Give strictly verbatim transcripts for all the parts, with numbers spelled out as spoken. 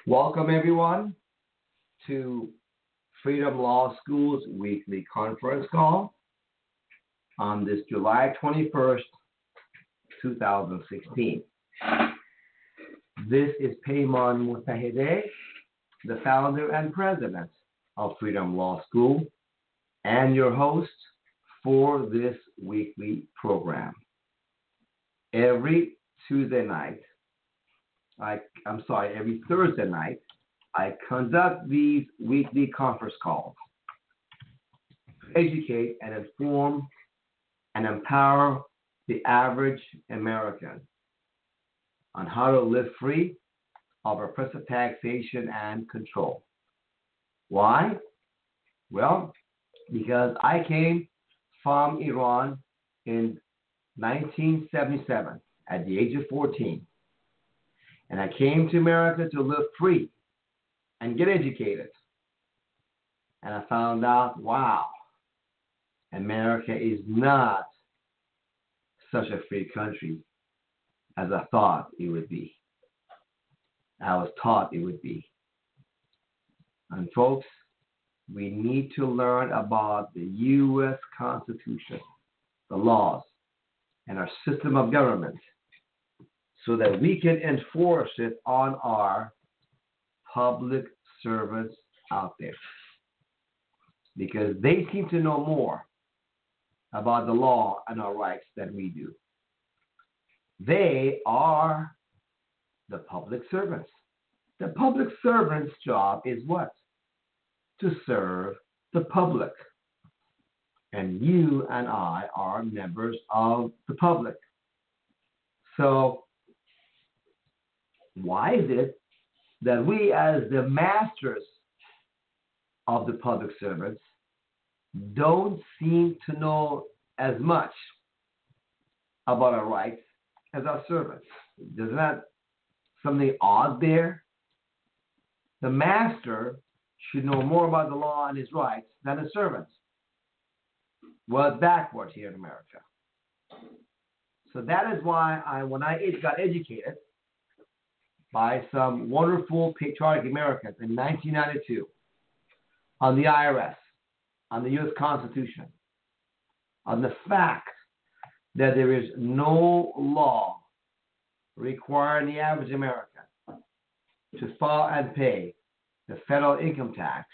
Welcome, everyone, to Freedom Law School's weekly conference call on this July twenty-first, twenty sixteen. This is Payman Mutahide, the founder and president of Freedom Law School, and your host for this weekly program. Every Tuesday night, I, I'm sorry, every Thursday night, I conduct these weekly conference calls to educate and inform and empower the average American on how to live free of oppressive taxation and control. Why? Well, because I came from Iran in nineteen seventy-seven at the age of fourteen. And I came to America to live free and get educated. And I found out, wow, America is not such a free country as I thought it would be. I was taught it would be. And folks, we need to learn about the U S Constitution, the laws, and our system of government, so that we can enforce it on our public servants out there. Because they seem to know more about the law and our rights than we do. They are the public servants. The public servant's job is what? To serve the public. And you and I are members of the public. So, why is it that we, as the masters of the public servants, don't seem to know as much about our rights as our servants? Isn't that something odd there? The master should know more about the law and his rights than the servants. Well, it's backwards here in America. So that is why I, when I got educated by some wonderful patriotic Americans in nineteen ninety-two on the I R S, on the U S Constitution, on the fact that there is no law requiring the average American to file and pay the federal income tax,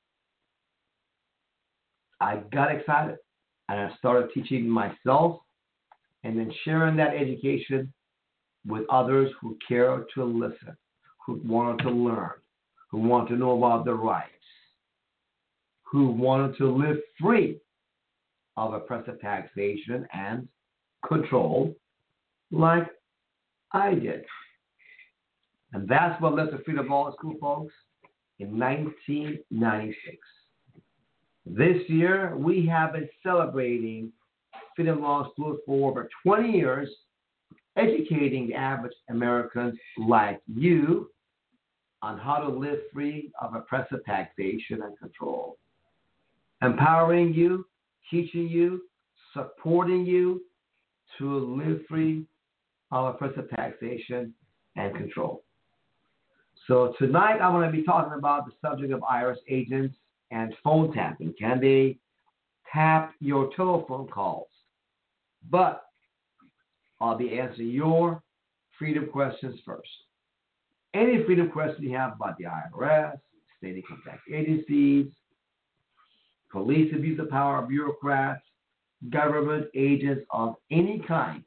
I got excited and I started teaching myself and then sharing that education with others who care to listen, who want to learn, who want to know about the rights, who wanted to live free of oppressive taxation and control like I did. And that's what led to Freedom Law School, folks, in nineteen ninety-six. This year, we have been celebrating Freedom Law School for over twenty years, educating the average Americans like you on how to live free of oppressive taxation and control. Empowering you, teaching you, supporting you to live free of oppressive taxation and control. So tonight I'm going to be talking about the subject of I R S agents and phone tapping. Can they tap your telephone calls? But I'll be answering your freedom questions first. Any freedom question you have about the I R S, state income tax agencies, police abuse of power, bureaucrats, government agents of any kind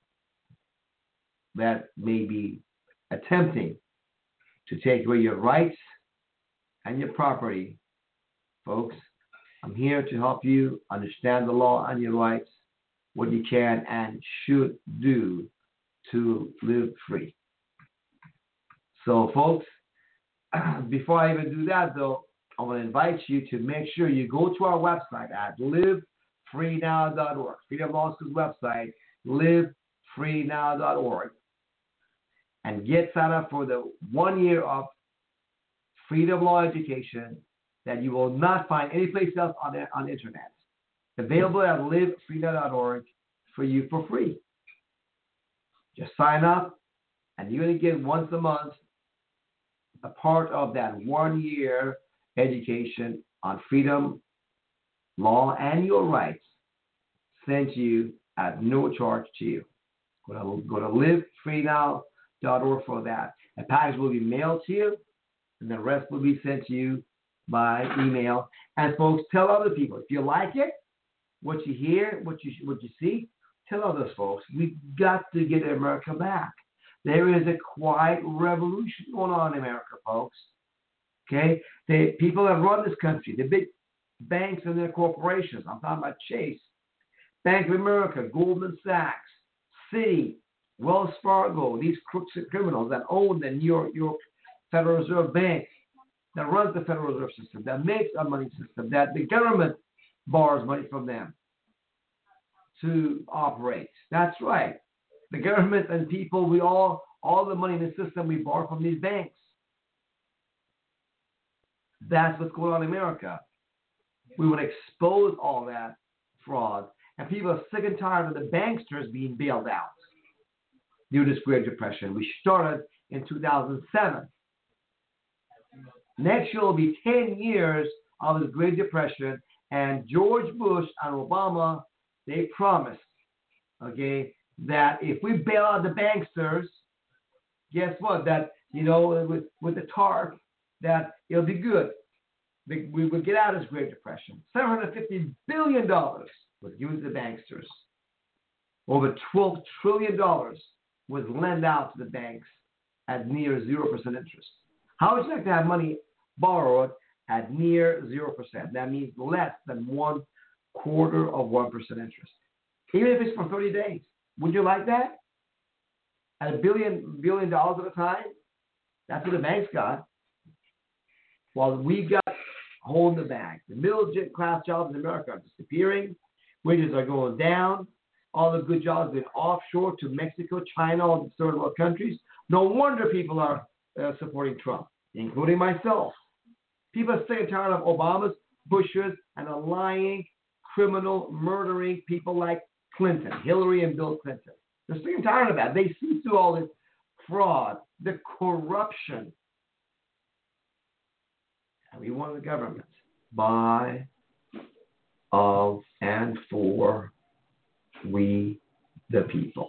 that may be attempting to take away your rights and your property, folks, I'm here to help you understand the law and your rights, what you can and should do to live free. So, folks, before I even do that, though, I want to invite you to make sure you go to our website at live free now dot org, Freedom Law School's website, live free now dot org, and get signed up for the one year of freedom law education that you will not find anyplace else on the, on the internet. Available at live free now dot org for you for free. Just sign up, and you're going to get once a month a part of that one-year education on freedom, law, and your rights sent you at no charge to you. Go to, go to live free now dot org for that. A package will be mailed to you, and the rest will be sent to you by email. And folks, tell other people. If you like it, what you hear, what you what you see, tell others, folks. We've got to get America back. There is a quiet revolution going on in America, folks. Okay? The people that run this country, the big banks and their corporations, I'm talking about Chase, Bank of America, Goldman Sachs, Citi, Wells Fargo, these crooks and criminals that own the New York, York Federal Reserve Bank, that runs the Federal Reserve System, that makes our money system, that the government borrows money from them to operate. That's right. The government and people, we all, all the money in the system we borrow from these banks. That's what's going on in America. We would expose all that fraud, and people are sick and tired of the banksters being bailed out due to this Great Depression. We started in two thousand seven. Next year will be ten years of this Great Depression, and George Bush and Obama, they promised, okay, that if we bail out the banksters, guess what? That, you know, with, with the TARP, that it'll be good. We will get out of this Great Depression. seven hundred fifty billion dollars was given to the banksters. Over twelve trillion dollars was lent out to the banks at near zero percent interest. How would you like to have money borrowed at near zero percent? That means less than one quarter of one percent interest. Even if it's for thirty days. Would you like that? At a billion, billion dollars at a time? That's what the banks got. While we got holding the bag. The middle class jobs in America are disappearing. Wages are going down. All the good jobs have been offshore to Mexico, China, all the third world countries. No wonder people are uh, supporting Trump, including myself. People are sick and tired of Obama's, Bush's, and the lying, criminal, murdering people like Clinton, Hillary and Bill Clinton. They're sick and tired of that. They see through all this fraud, the corruption. And we want the government by, of, and for we the people.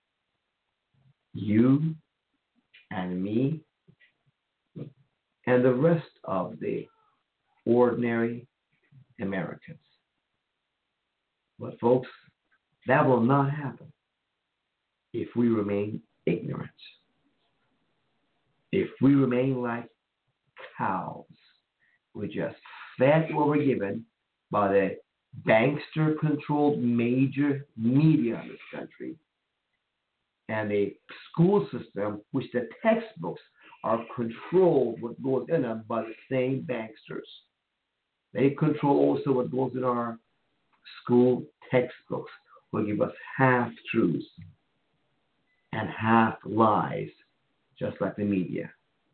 You and me and the rest of the ordinary Americans. But folks, that will not happen if we remain ignorant. If we remain like cows, we just fed what we're given by the bankster-controlled major media in this country and a school system which the textbooks are controlled what goes in them by the same banksters. They control also what goes in our school textbooks, will give us half-truths and half-lies, just like the media.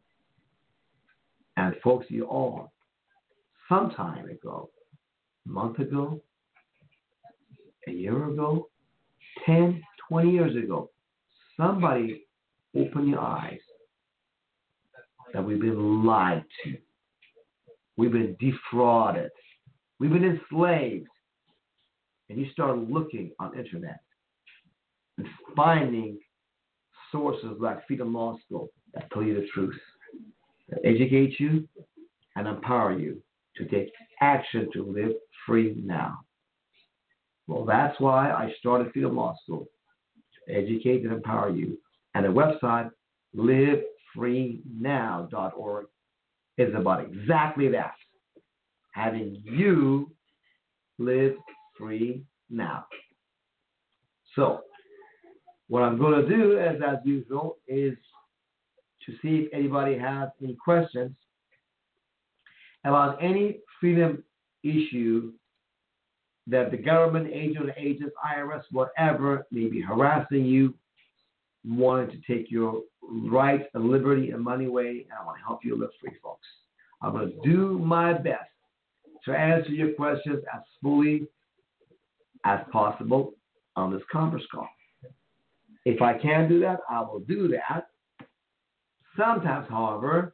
And folks, you all, some time ago, a month ago, a year ago, ten, twenty years ago, somebody opened your eyes that we've been lied to. We've been defrauded. We've been enslaved. And you start looking on internet and finding sources like Freedom Law School that tell you the truth, that educate you and empower you to take action to live free now. Well, that's why I started Freedom Law School, to educate and empower you. And the website, live free now dot org, is about exactly that, having you live free now. So, what I'm going to do, as as usual, is to see if anybody has any questions about any freedom issue that the government, agent, agents, I R S, whatever, may be harassing you, wanting to take your rights and liberty and money away, and I want to help you live free, folks. I'm going to do my best to answer your questions as fully as possible on this conference call. If I can do that, I will do that. Sometimes, however,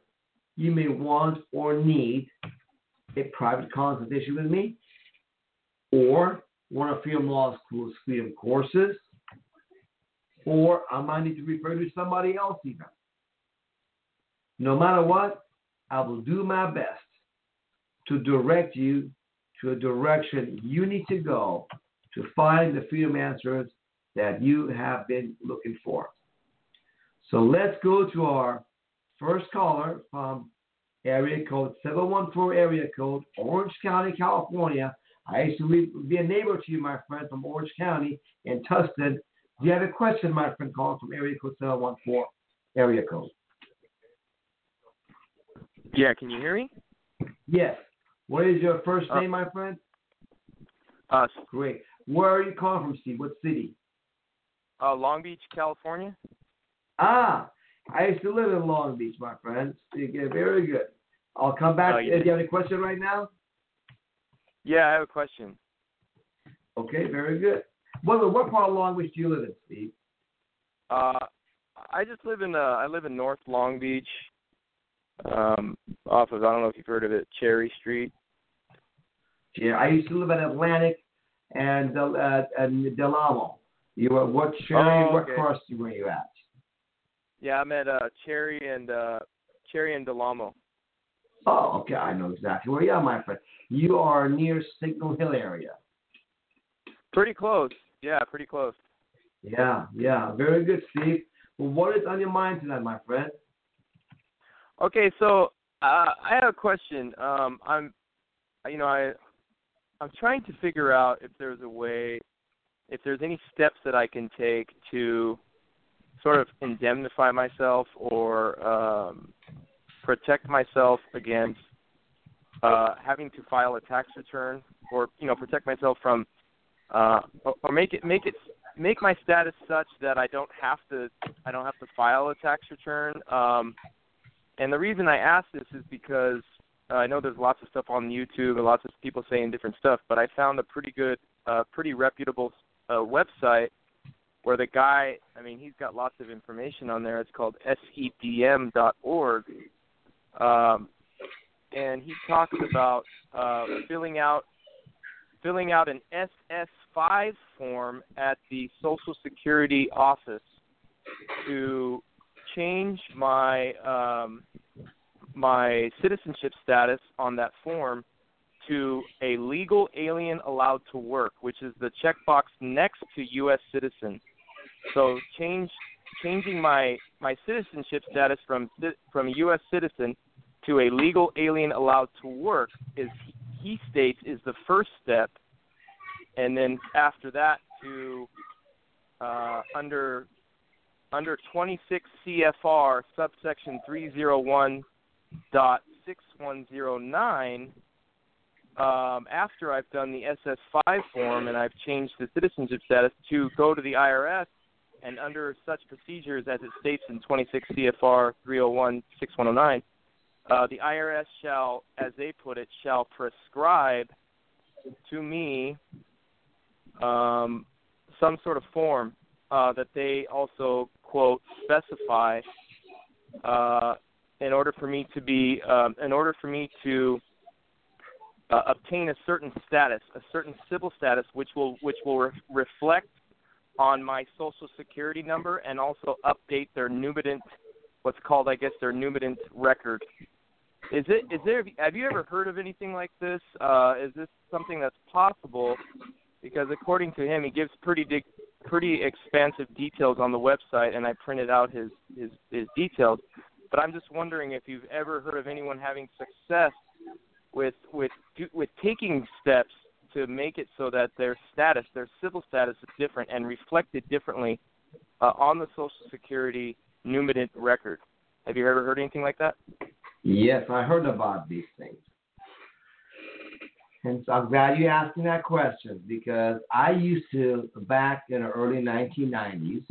you may want or need a private consultation with me, or one of Freedom Law School's Freedom courses, or I might need to refer you to somebody else even. No matter what, I will do my best to direct you to a direction you need to go to find the freedom answers that you have been looking for. So let's go to our first caller from area code seven one four, area code, Orange County, California. I used to be a neighbor to you, my friend, from Orange County in Tustin. Do you have a question, my friend, calling from area code seven one four, area code? Yeah, can you hear me? Yes. What is your first uh, name, my friend? Uh, Great. Where are you calling from, Steve? What city? Uh, Long Beach, California. Ah, I used to live in Long Beach, my friend. Very good. I'll come back. Uh, Do you have a question right now? Yeah, I have a question. Okay, very good. What, what part of Long Beach do you live in, Steve? Uh, I just live in uh, I live in North Long Beach, um, off of, I don't know if you've heard of it, Cherry Street. Yeah, I used to live in Atlantic and uh, and Del Amo. You were what Cherry? Oh, What okay. cross were you at? Yeah, I'm at uh, Cherry and uh, Cherry and Del Amo. Oh, okay. I know exactly where you are, my friend. You are near Signal Hill area. Pretty close. Yeah, pretty close. Yeah, yeah. Very good, Steve. Well, what is on your mind tonight, my friend? Okay, so uh, I have a question. Um, I'm, you know, I, I'm trying to figure out if there's a way, if there's any steps that I can take to sort of indemnify myself or um, protect myself against uh, having to file a tax return, or you know, protect myself from, uh, or, or make it make it make my status such that I don't have to I don't have to file a tax return. Um, and the reason I ask this is because uh, I know there's lots of stuff on YouTube and lots of people saying different stuff, but I found a pretty good, uh, pretty reputable uh, website where the guy, I mean, he's got lots of information on there. It's called S E D M dot org. Um, and he talks about uh, filling out filling out an S S five form at the Social Security office to change my um, my citizenship status on that form to a legal alien allowed to work, which is the checkbox next to U S citizen. So change changing my my citizenship status from from a U S citizen to a legal alien allowed to work is, he states, is the first step, and then after that to uh, under under twenty-six C F R subsection three oh one dot six one oh nine. Um, after I've done the S S five form and I've changed the citizenship status, to go to the I R S, and under such procedures as it states in twenty-six C F R three oh one dash six one oh nine, uh, the I R S shall, as they put it, shall prescribe to me um, some sort of form uh, that they also, quote, specify uh, in order for me to be, um, in order for me to uh, obtain a certain status, a certain civil status, which will which will re- reflect on my Social Security number and also update their nubitant, what's called, I guess, their nubitant record. Is it? Is there? Have you ever heard of anything like this? Uh, is this something that's possible? Because according to him, he gives pretty dig, pretty expansive details on the website, and I printed out his, his his details. But I'm just wondering if you've ever heard of anyone having success with with with taking steps to make it so that their status, their civil status, is different and reflected differently uh, on the Social Security nubitant record. Have you ever heard anything like that? Yes, I heard about these things. And so I'm glad you asked me that question, because I used to, back in the early nineteen nineties,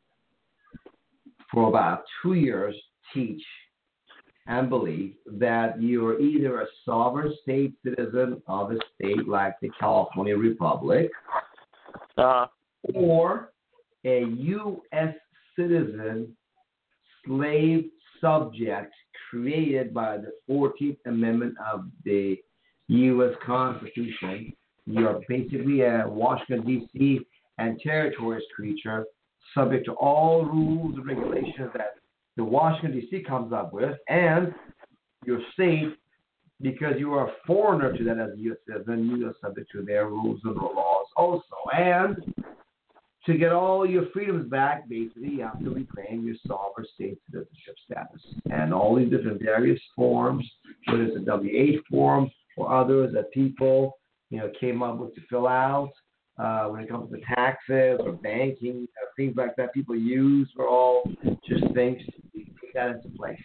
for about two years, teach and believe that you are either a sovereign state citizen of a state like the California Republic, uh, or a U S citizen slave subject created by the fourteenth Amendment of the U S Constitution. You're basically a Washington, D C and territories creature, subject to all rules and regulations that the Washington, D C comes up with, and your state, because you are a foreigner to that as a U S citizen, you are subject to their rules and laws also. And to get all your freedoms back, basically, you have to reclaim your sovereign state citizenship status. And all these different various forms, whether it's a W eight form or others that people, you know, came up with to fill out, uh, when it comes to taxes or banking, uh, things like that people use were all just things to take that into place.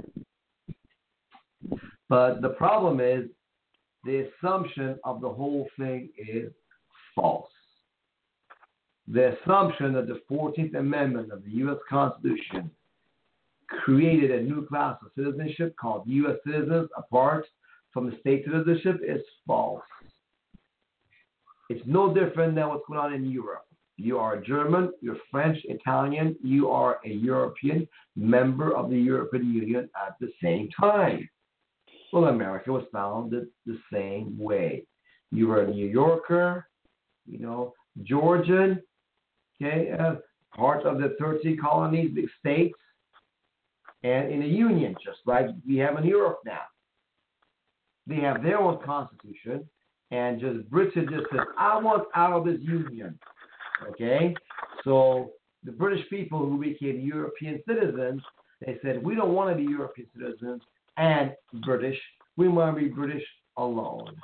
But the problem is the assumption of the whole thing is false. The assumption that the fourteenth Amendment of the U S Constitution created a new class of citizenship called U S citizens apart from the state citizenship is false. It's no different than what's going on in Europe. You are German, you're French, Italian, you are a European member of the European Union at the same time. Well, America was founded the same way. You were a New Yorker, you know, Georgian, okay, uh, part of the thirteen colonies, big states, and in a union, just like we have in Europe now. They have their own constitution, and just Britain just says, I want out of this union, okay? So the British people who became European citizens, they said, we don't want to be European citizens and British. We want to be British alone.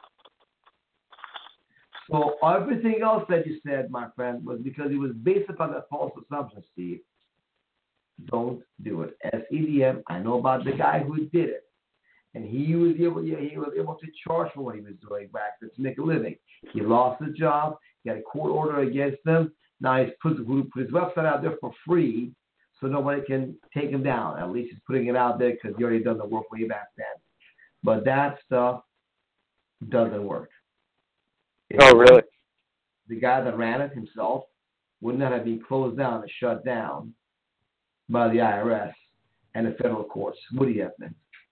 So everything else that you said, my friend, was because it was based upon that false assumption, Steve. Don't do it. S E D M, I know about the guy who did it. And he was able, yeah, he was able to charge for what he was doing back there to make a living. He lost his job. He had a court order against him. Now he's put, put his website out there for free so nobody can take him down. At least he's putting it out there because he already done the work way back then. But that stuff doesn't work. If Oh, really? The guy that ran it himself would not have been closed down and shut down by the I R S and the federal courts. Would he have been?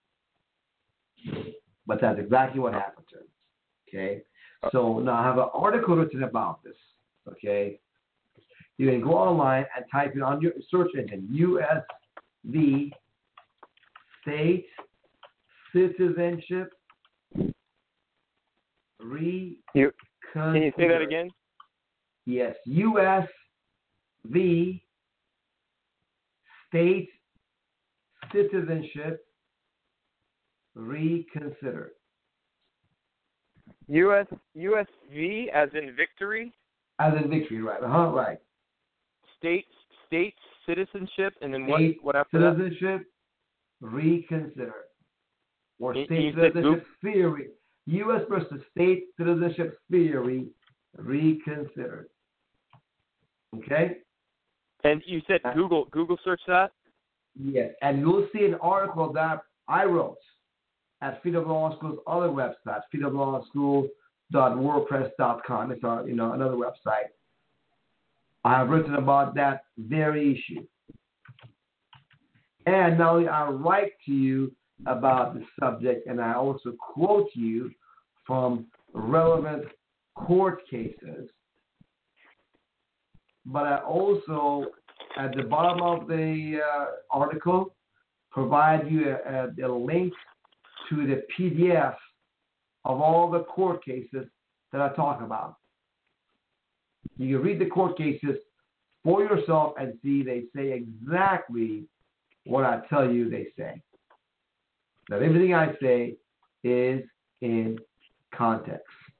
But that's exactly what happened to him. Okay? So now I have an article written about this. Okay? You can go online and type in on your search engine U S V State Citizenship Re. You, can you say that again? Yes, U S V State Citizenship Reconsidered. U S U S V as in victory? As in victory, right? Uh-huh, right. State state citizenship, and then state what? What after citizenship that? Reconsidered, or you, state you citizenship theory. U S versus state citizenship theory reconsidered. Okay. And you said uh, Google Google search that? Yes, and you'll see an article that I wrote at Freedom Law School's other website, freedom law school dot wordpress dot com. It's our, you know, another website. I have written about that very issue. And not only I write to you about the subject, and I also quote you from relevant court cases, but I also, at the bottom of the uh, article, provide you a, a, a link to the P D F of all the court cases that I talk about. You can read the court cases for yourself and see they say exactly what I tell you they say. That everything I say is in context.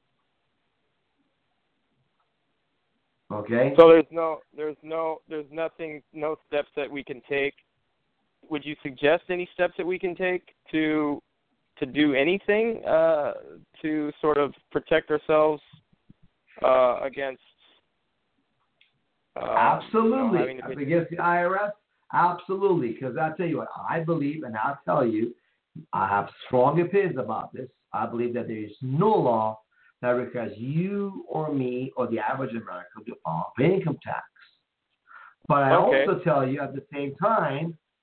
Okay? So there's no, there's no, there's nothing, no steps that we can take. Would you suggest any steps that we can take to to do anything uh, to sort of protect ourselves uh, against? Uh, Absolutely. You know, be... Against the I R S? Absolutely. Because I tell you what, I believe, and I'll tell you, I have strong opinions about this. I believe that there is no law that requires you or me or the average American to file income tax. But I okay. also tell you at the same time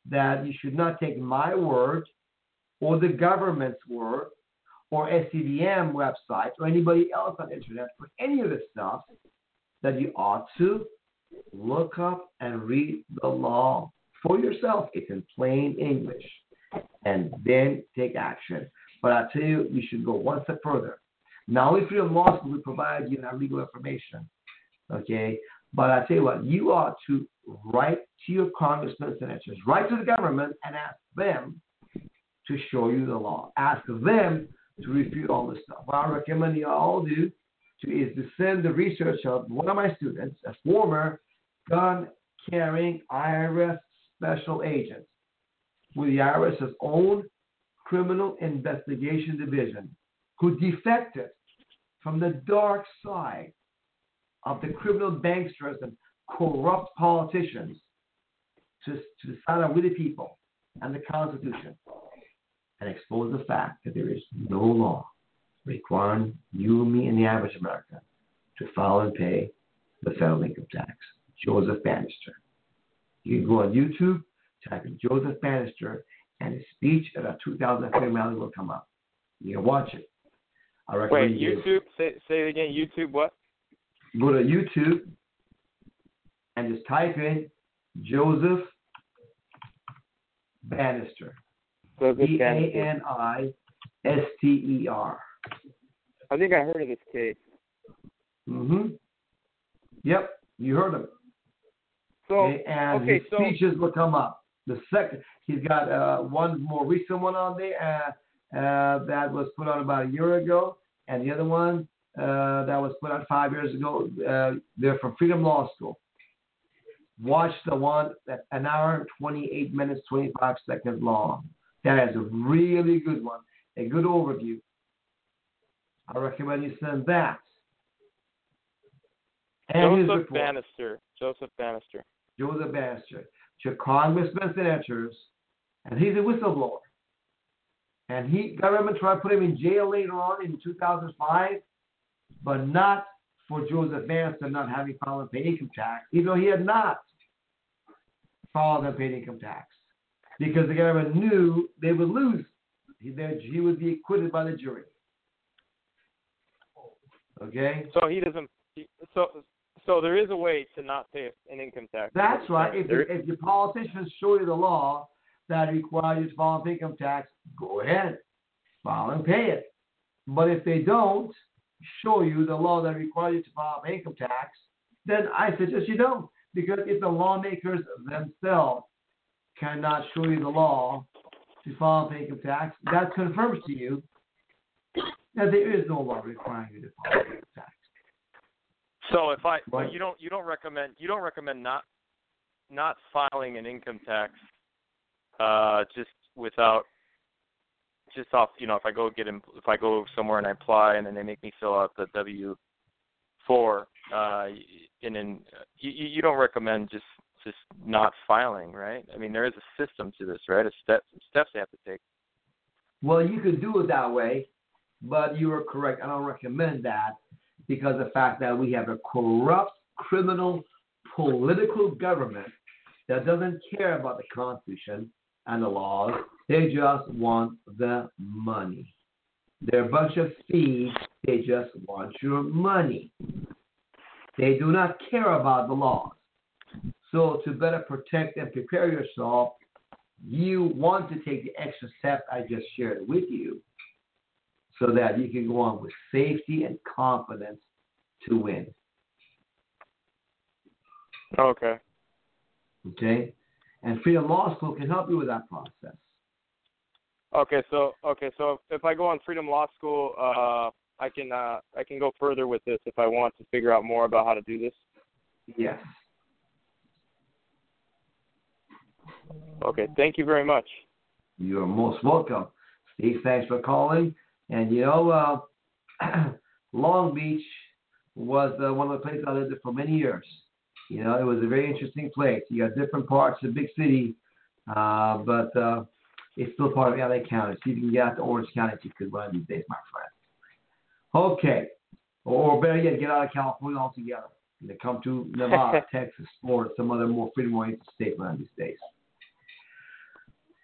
that you should not take my word or the government's word or S C D M website or anybody else on the internet for any of this stuff, that you ought to look up and read the law for yourself. It's in plain English. And then take action. But I tell you, you should go one step further. Not only Freedom Law School, we provide you that legal information, okay? But I tell you what, you ought to write to your congressmen and senators, write to the government and ask them to show you the law. Ask them to refute all this stuff. What I recommend you all do to, is to send the research of one of my students, a former gun-carrying I R S special agent with the I R S's own Criminal Investigation Division, who defected from the dark side of the criminal banksters and corrupt politicians to, to side with the people and the Constitution, and expose the fact that there is no law requiring you and me and the average American to file and pay the federal income tax. Joseph Bannister. You can go on YouTube, type in Joseph Bannister, and his speech at a two thousand fifteen rally will come up. You can watch it. I recommend Wait, you YouTube? Say, say it again. YouTube what? Go to YouTube and just type in Joseph Bannister. B A N I S T E R. I think I heard of this case. Mm-hmm. Yep, you heard him. So, okay, and okay, his so, speeches will come up. The second, he's got uh, one more recent one on there uh, uh, that was put on about a year ago, and the other one uh, that was put on five years ago. Uh, they're from Freedom Law School. Watch the one that's an hour, twenty-eight minutes, twenty-five seconds long. That is a really good one, a good overview. I recommend you send that. And Joseph Bannister. Joseph Bannister. Joseph Bannister. To congressmen, senators, and he's a whistleblower. And he government tried to put him in jail later on in two thousand five, but not for Joseph Bannister not having filed and paid income tax, even though he had not filed and paid income tax, because the government knew they would lose. He, they, he would be acquitted by the jury. Okay? So he doesn't. He, so so there is a way to not pay an income tax. That's right. If, if your politicians show you the law that requires you to file an income tax, go ahead, file and pay it. But if they don't show you the law that requires you to file an income tax, then I suggest you don't. Because if the lawmakers themselves cannot show you the law to file an income tax, that confirms to you that there is no law requiring you to file an income tax. So if I, right. you don't, you don't recommend, you don't recommend not, not filing an income tax, uh, just without, just off, you know, if I go get, if I go somewhere and I apply and then they make me fill out the W four, uh, and then you, you don't recommend just, just not filing, right? I mean, there is a system to this, right? A step, steps they have to take. Well, you could do it that way, but you are correct. I don't recommend that, because of the fact that we have a corrupt, criminal, political government that doesn't care about the Constitution and the laws. They just want the money. They're a bunch of thieves. They just want your money. They do not care about the laws. So to better protect and prepare yourself, you want to take the extra step I just shared with you, so that you can go on with safety and confidence to win. Okay. Okay? And Freedom Law School can help you with that process. Okay, so okay, so if I go on Freedom Law School, uh, I can uh, I can go further with this if I want to figure out more about how to do this. Yes. Okay, thank you very much. You're most welcome. Steve, thanks for calling. And, you know, uh, Long Beach was uh, one of the places I lived in for many years. You know, it was a very interesting place. You got different parts of the big city, uh, but uh, it's still part of L A County. So you can get out to Orange County if you could one of these days, my friend. Okay. Or better yet, get out of California altogether. And they come to Nevada, Texas, Florida, some other more freedom-oriented state one of these days.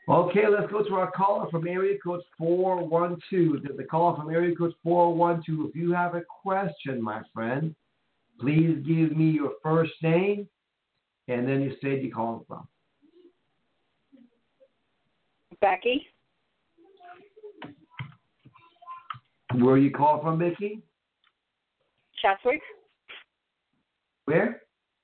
Okay, let's go to our caller from area code four one two. The caller from area code four one two. If you have a question, my friend, please give me your first name and then you state you're calling from. Becky. Where you call from, Becky? Cheswick. Where?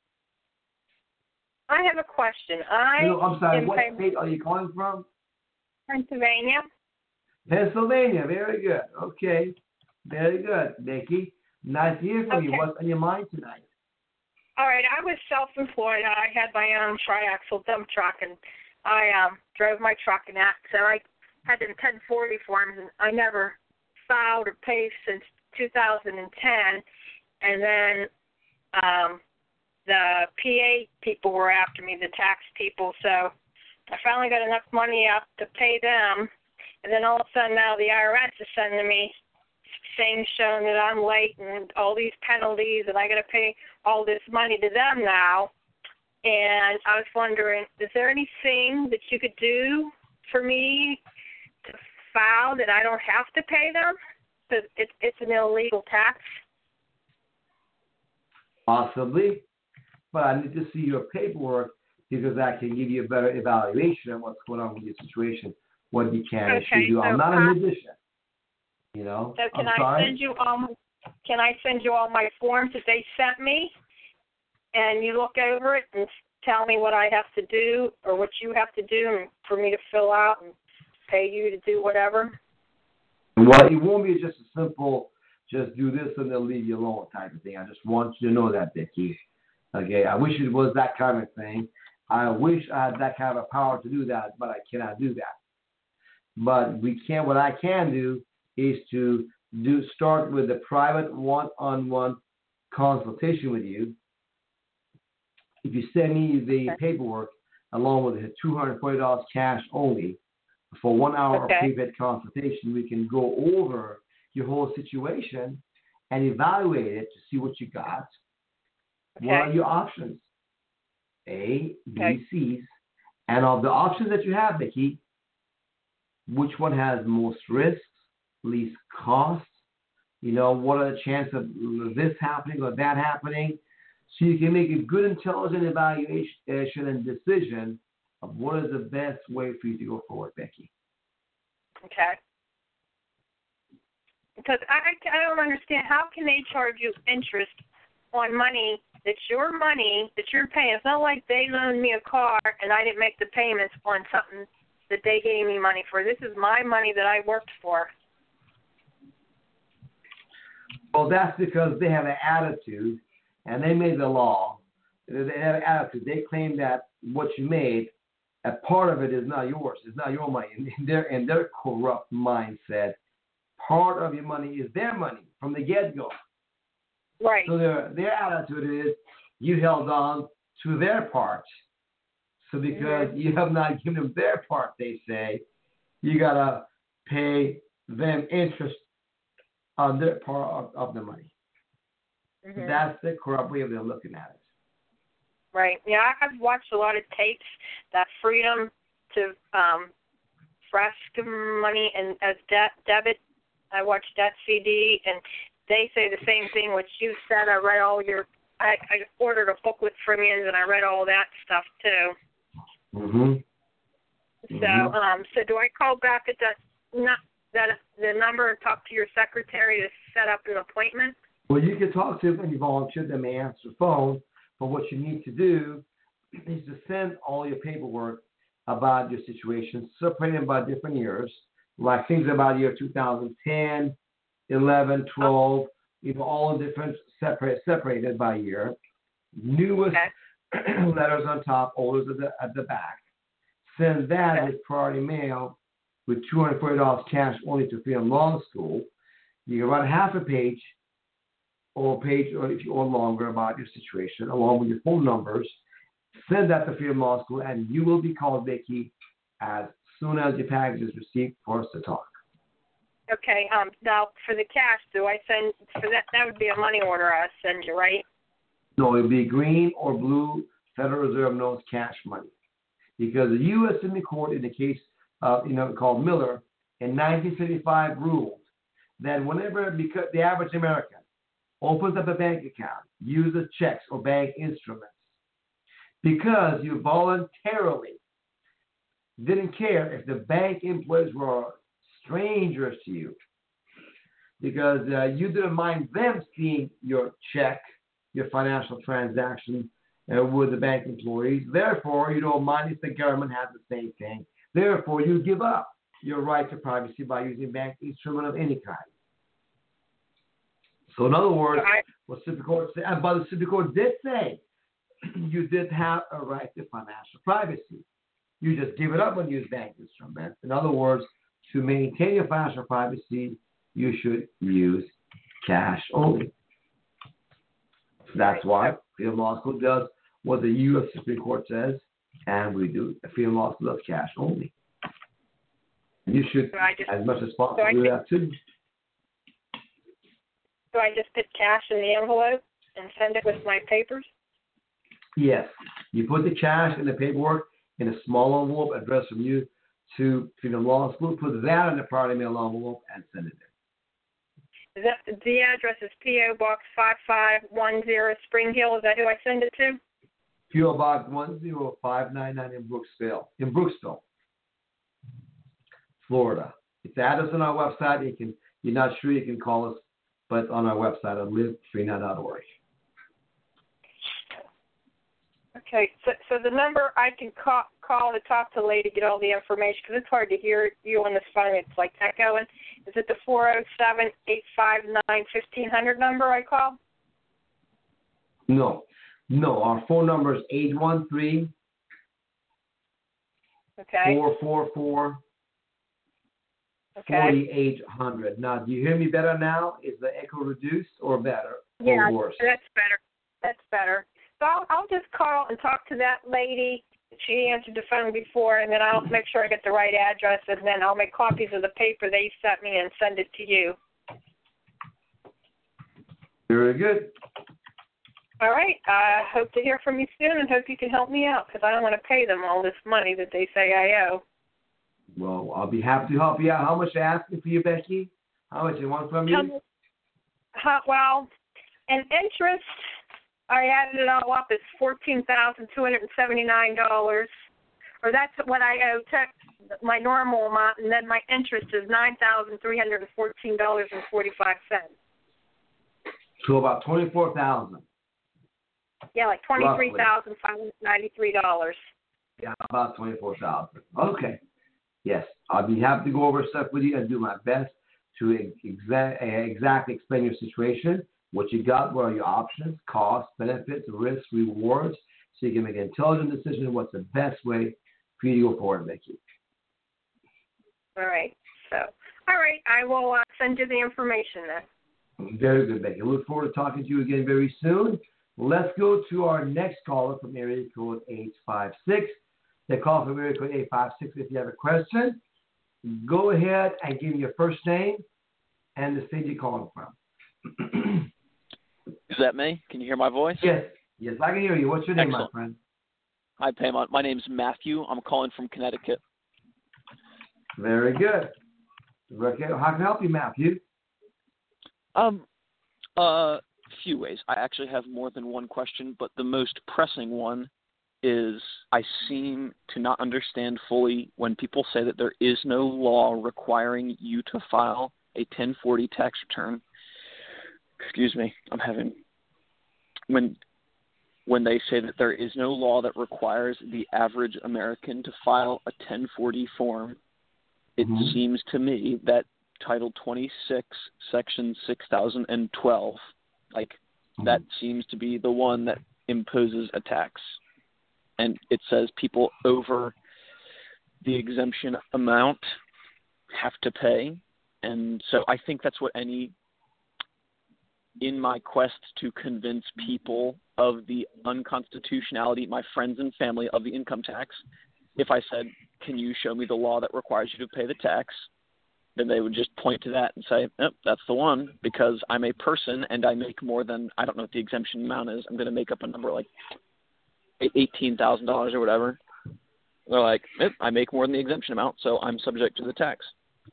I have a question. I No, I'm sorry. What pay- state are you calling from? Pennsylvania. Pennsylvania. Very good. Okay. Very good, Becky. Nice to hear from Okay. you. What's on your mind tonight? All right, I was self-employed. I had my own triaxle dump truck, and I um, drove my truck and that. So I had the ten forty forms, and I never filed or paid since two thousand ten. And then um, the P A people were after me, the tax people. So I finally got enough money up to pay them. And then all of a sudden now the I R S is sending me things showing that I'm late and all these penalties, and I got to pay all this money to them now. And I was wondering, is there anything that you could do for me to file that I don't have to pay them? Because it, it's an illegal tax. Possibly. But I need to see your paperwork because I can give you a better evaluation of what's going on with your situation, what you can and Okay, should do. so I'm not a how- magician. You know, So can I'm I sorry. send you all? Can I send you all my forms that they sent me, and you look over it and tell me what I have to do or what you have to do and for me to fill out and pay you to do whatever? Well, it won't be just a simple, just do this and they'll leave you alone type of thing. I just want you to know that, Becky. Okay, I wish it was that kind of thing. I wish I had that kind of power to do that, but I cannot do that. But we can. What I can do is to do start with a private one-on-one consultation with you. If you send me the Okay. paperwork along with the two hundred forty dollars cash only for one hour Okay. of prepaid consultation, we can go over your whole situation and evaluate it to see what you got. Okay. What are your options? A, B, Okay. C's. And of the options that you have, Becky, which one has most risks, least costs? You know, what are the chances of this happening or that happening? So you can make a good, intelligent evaluation and decision of what is the best way for you to go forward, Becky. Okay. Because I, I don't understand, how can they charge you interest on money that's your money that you're paying? It's not like they loaned me a car and I didn't make the payments on something that they gave me money for. This is my money that I worked for. Well, that's because they have an attitude, and they made the law. They have an attitude. They claim that what you made, a part of it is not yours. It's not your money. In their, in their corrupt mindset, part of your money is their money from the get-go. Right. So their their attitude is you held on to their part. So because Mm-hmm. you have not given them their part, they say, you got to pay them interest on their part of, of the money. Mm-hmm. That's the corrupt way of them looking at it. Right. Yeah, I- I've watched a lot of tapes, that freedom to um, fresh money and as debt, debit. I watched that C D, and they say the same thing, what you said. I read all your, I, I ordered a booklet from you, and I read all that stuff, too. Mm-hmm. So, Mhm. um, so do I call back at the, not, that, the number and talk to your secretary to set up an appointment? Well, you can talk to them and you volunteer them to answer the phone, but what you need to do is to send all your paperwork about your situation, separated by different years, like things about year two thousand ten, eleven, twelve, you know, all different, separate, separated by year. Newest Okay. letters on top, oldest at the, at the back. Send that Okay. with priority mail with two hundred forty dollars cash only to Freedom Law School. You can write half a page or a page or if you or longer about your situation along with your phone numbers. Send that to Freedom Law School and you will be called, Vicky, as soon as your package is received for us to talk. Okay. Um. Now, for the cash, do I send, for that, that would be a money order I send you, right? No, it would be green or blue Federal Reserve notes cash money. Because the U S Supreme Court, in the case uh, you know, called Miller, in nineteen fifty-five ruled that whenever because the average American opens up a bank account, uses checks or bank instruments, because you voluntarily didn't care if the bank employees were strangers to you, because uh, you didn't mind them seeing your check, your financial transaction uh, with the bank employees. Therefore, you don't mind if the government has the same thing. Therefore, you give up your right to privacy by using bank instrument of any kind. So, in other words, what Supreme Court said, but the Supreme Court did say you did have a right to financial privacy. You just give it up when you use bank instruments. In other words, to maintain your financial privacy, you should use cash only. That's why Freedom Law School does what the U S Supreme Court says, and we do. Freedom Law School does cash only. You should, so just, as much as possible, so do that too. So I just put cash in the envelope and send it with my papers? Yes. You put the cash in the paperwork in a small envelope addressed from you to Freedom Law School. Put that in the priority mail envelope and send it there. Is that, the address is P O. Box five five one zero, Spring Hill. Is that who I send it to? P O. Box one zero five nine nine in Brooksville, in Brooksville, Florida. It's the address on our website. You can, you're not sure, you can call us, but it's on our website at live free now dot org. Okay, so so the number I can call, call to talk to the lady, get all the information, because it's hard to hear you on this phone. It's like echoing. Is it the four oh seven, eight five nine, fifteen hundred number I call? No. No, our phone number is eight one three, four four four, four eight zero zero. Now, do you hear me better now? Is the echo reduced or better yeah, or worse? that's better. That's better. So I'll, I'll just call and talk to that lady. She answered the phone before, and then I'll make sure I get the right address, and then I'll make copies of the paper they sent me and send it to you. Very good. All right. I uh, hope to hear from you soon, and hope you can help me out, because I don't want to pay them all this money that they say I owe. Well, I'll be happy to help you out. How much are you asking for you, Becky? How much you want from me? Um, how, well, an interest, I added it all up, it's fourteen thousand two hundred seventy-nine dollars. Or that's what I owe to my normal amount, and then my interest is nine thousand three hundred fourteen dollars and forty-five cents. So about twenty-four thousand dollars. Yeah, like twenty-three thousand five hundred ninety-three dollars. Yeah, about twenty-four thousand dollars. Okay. Yes, I'll be happy to go over stuff with you and do my best to exa- exactly explain your situation, what you got, what are your options, costs, benefits, risks, rewards, so you can make an intelligent decision what's the best way for you to go forward, Becky. All right. So, all right, I will uh, send you the information then. Very good, Becky. I look forward to talking to you again very soon. Let's go to our next caller from area code eight five six. They call from area code eight five six if you have a question. Go ahead and give me your first name and the state you're calling from. Is that me? Can you hear my voice? Yes. Yes, I can hear you. What's your name, Excellent. my friend? Hi, Pam. My name's Matthew. I'm calling from Connecticut. Very good. Okay. How can I help you, Matthew? Um, a few ways. I actually have more than one question, but the most pressing one is I seem to not understand fully when people say that there is no law requiring you to file a ten forty tax return. Excuse me, I'm having when when they say that there is no law that requires the average American to file a ten forty form, it mm-hmm. seems to me that Title twenty-six, Section six thousand twelve, like mm-hmm. that seems to be the one that imposes a tax. And it says people over the exemption amount have to pay. And so I think that's what any, in my quest to convince people of the unconstitutionality, my friends and family, of the income tax, if I said, can you show me the law that requires you to pay the tax? Then they would just point to that and say, oh, that's the one, because I'm a person and I make more than, I don't know what the exemption amount is. I'm going to make up a number like eighteen thousand dollars or whatever. They're like, eh, I make more than the exemption amount, so I'm subject to the tax.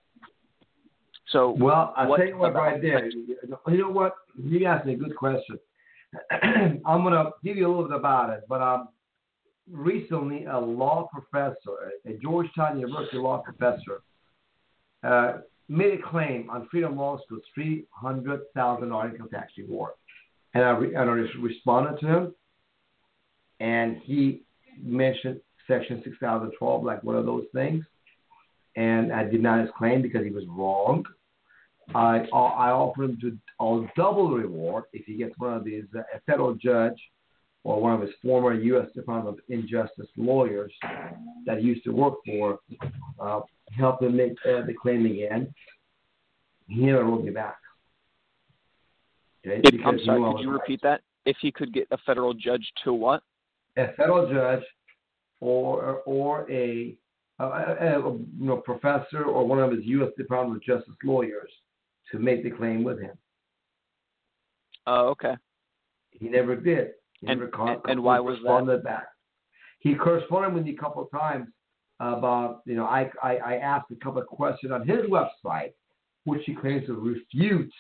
So well, I'll what tell you what about right there. You know what? You asked me a good question. I'm going to give you a little bit about it, but um, recently a law professor, a Georgetown University law professor, uh, made a claim on Freedom Law School's three hundred thousand dollars income tax reward. And I, re- and I responded to him, and he mentioned Section six thousand twelve, like one of those things. And I denied his claim because he was wrong. I I offered him to I'll double the reward if he gets one of these uh, a federal judge or one of his former U S Department of Injustice lawyers that he used to work for, uh, help him make uh, the claim again. He never wrote me back. Okay? If, Because I'm he sorry, knew I could was you right. repeat that? If he could get a federal judge to what? A federal judge or or a, a, a, a you know professor or one of his U S Department of Justice lawyers to make the claim with him. Oh, okay. He never did. He And, never con- and, and why was corresponded back. He corresponded with me a couple of times about, you know, I, I, I asked a couple of questions on his website, which he claims to refute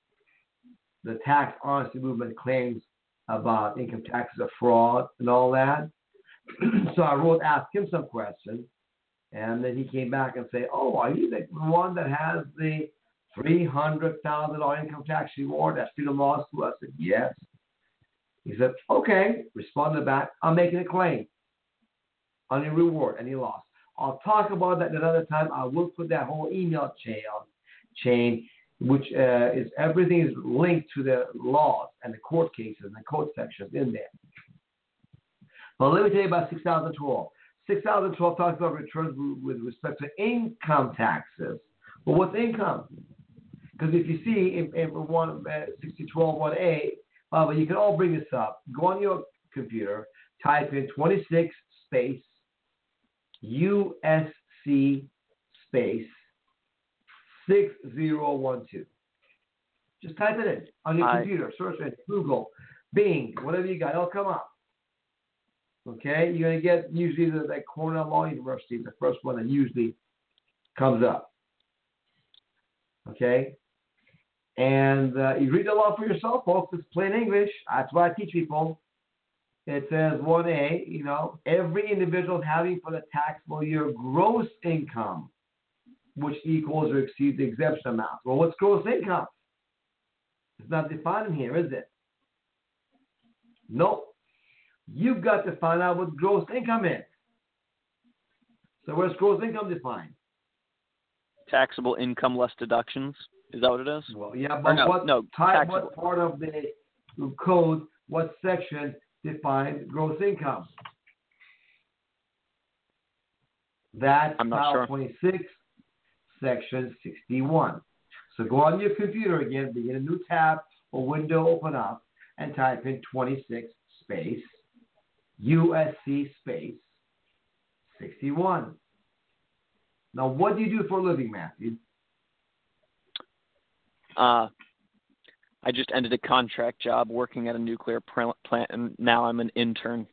the tax honesty movement claims about income taxes are fraud and all that. So I wrote, asked him some questions, and then he came back and said, oh, are you the one that has the three hundred thousand dollars income tax reward at Freedom Law School? I said, yes. He said, okay, responded back, I'm making a claim on your reward, and he lost. I'll talk about that another time. I will put that whole email chain, chain which uh, is everything is linked to the laws and the court cases and the code sections in there. But let me tell you about six thousand twelve. six thousand twelve talks about returns with respect to income taxes. Well, what's income? Because if you see in, in one, uh, sixty twelve one A, uh, but you can all bring this up. Go on your computer, type in twenty-six space U S C space six zero one two. Just type it in on your I, computer. Search it, Google, Bing, whatever you got. It'll come up. Okay? You're going to get usually the like Cornell Law University, the first one that usually comes up. Okay? And uh, you read the law for yourself, folks. It's plain English. That's what I teach people. It says one A, you know, every individual having for the taxable year gross income, which equals or exceeds the exemption amount. Well, what's gross income? It's not defined in here, is it? Nope. You've got to find out what gross income is. So where's gross income defined? taxable income less deductions. Is that what it is? Well, yeah, but no, what, no, type, taxable. what part of the code, what section defines gross income? That's I'm not Title sure. twenty-six, Section sixty-one. So go on your computer again, begin a new tab or window, open up, and type in twenty-six space U S C space sixty-one. Now, what do you do for a living, Matthew? Uh, I just ended a contract job working at a nuclear plant, and now I'm an intern.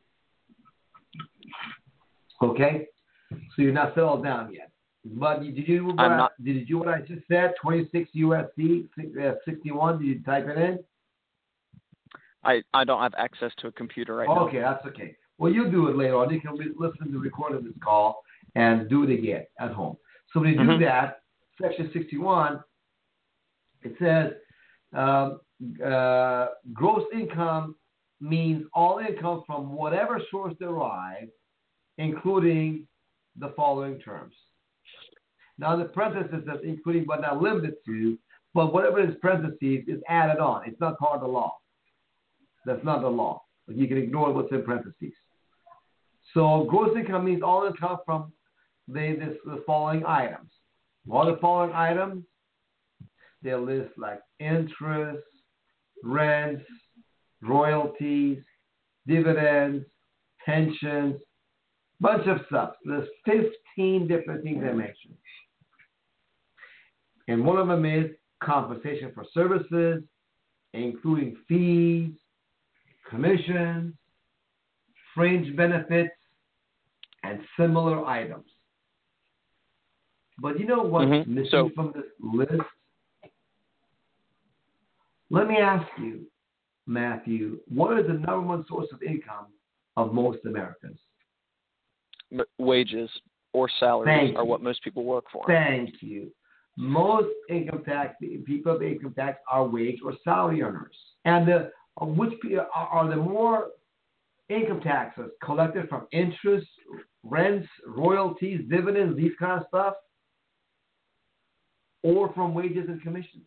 Okay, so you're not settled down yet. But did you do what, I'm I, not, did you do what I just said? twenty-six U S C sixty-one. Did you type it in? I, I don't have access to a computer right now. Okay, that's okay. Well, you do it later on. You can re- listen to the recording of this call and do it again at home. So when you do Mm-hmm. that, Section sixty-one, it says um, uh, gross income means all income from whatever source derived, including the following terms. Now, the parenthesis says including but not limited to, but whatever is parentheses is added on. It's not part of the law. That's not the law. But you can ignore what's in parentheses. So gross income means all income from the, this, the following items. All the following items, they list like interest, rents, royalties, dividends, pensions, bunch of stuff. There's fifteen different things I mentioned. And one of them is compensation for services, including fees, commissions, fringe benefits, and similar items. But you know what's Mm-hmm. missing So, from this list? Let me ask you, Matthew, what is the number one source of income of most Americans? m- wages or salaries Thank are you. what most people work for. Thank you. Most income tax people of income tax are wage or salary earners, and the uh, which pe- are, are the more income taxes collected from interest, rents, royalties, dividends, these kind of stuff, or from wages and commissions.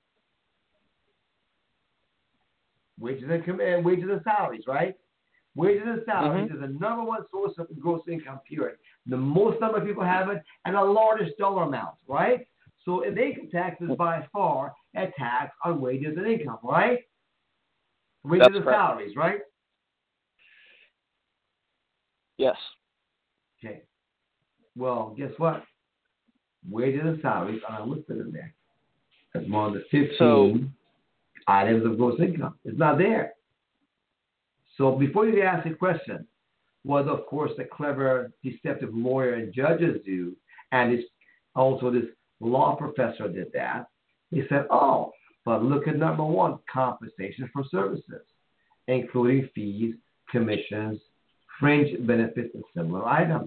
Wages and com- uh, wages and salaries, right? Wages and salaries Mhm. is the number one source of gross income, period. The most number of people have it, and the largest dollar amount, right? So the income tax is by far a tax on wages and income, right? Wages That's and correct. salaries, right? Yes. Okay. Well, guess what? Wages and salaries are not listed in there. That's one of the fifteen So- items of gross income. It's not there. So before you ask a question, what of course the clever, deceptive lawyer and judges do, and it's also this law professor did that. He said, oh, but look at number one, compensation for services, including fees, commissions, fringe benefits, and similar items.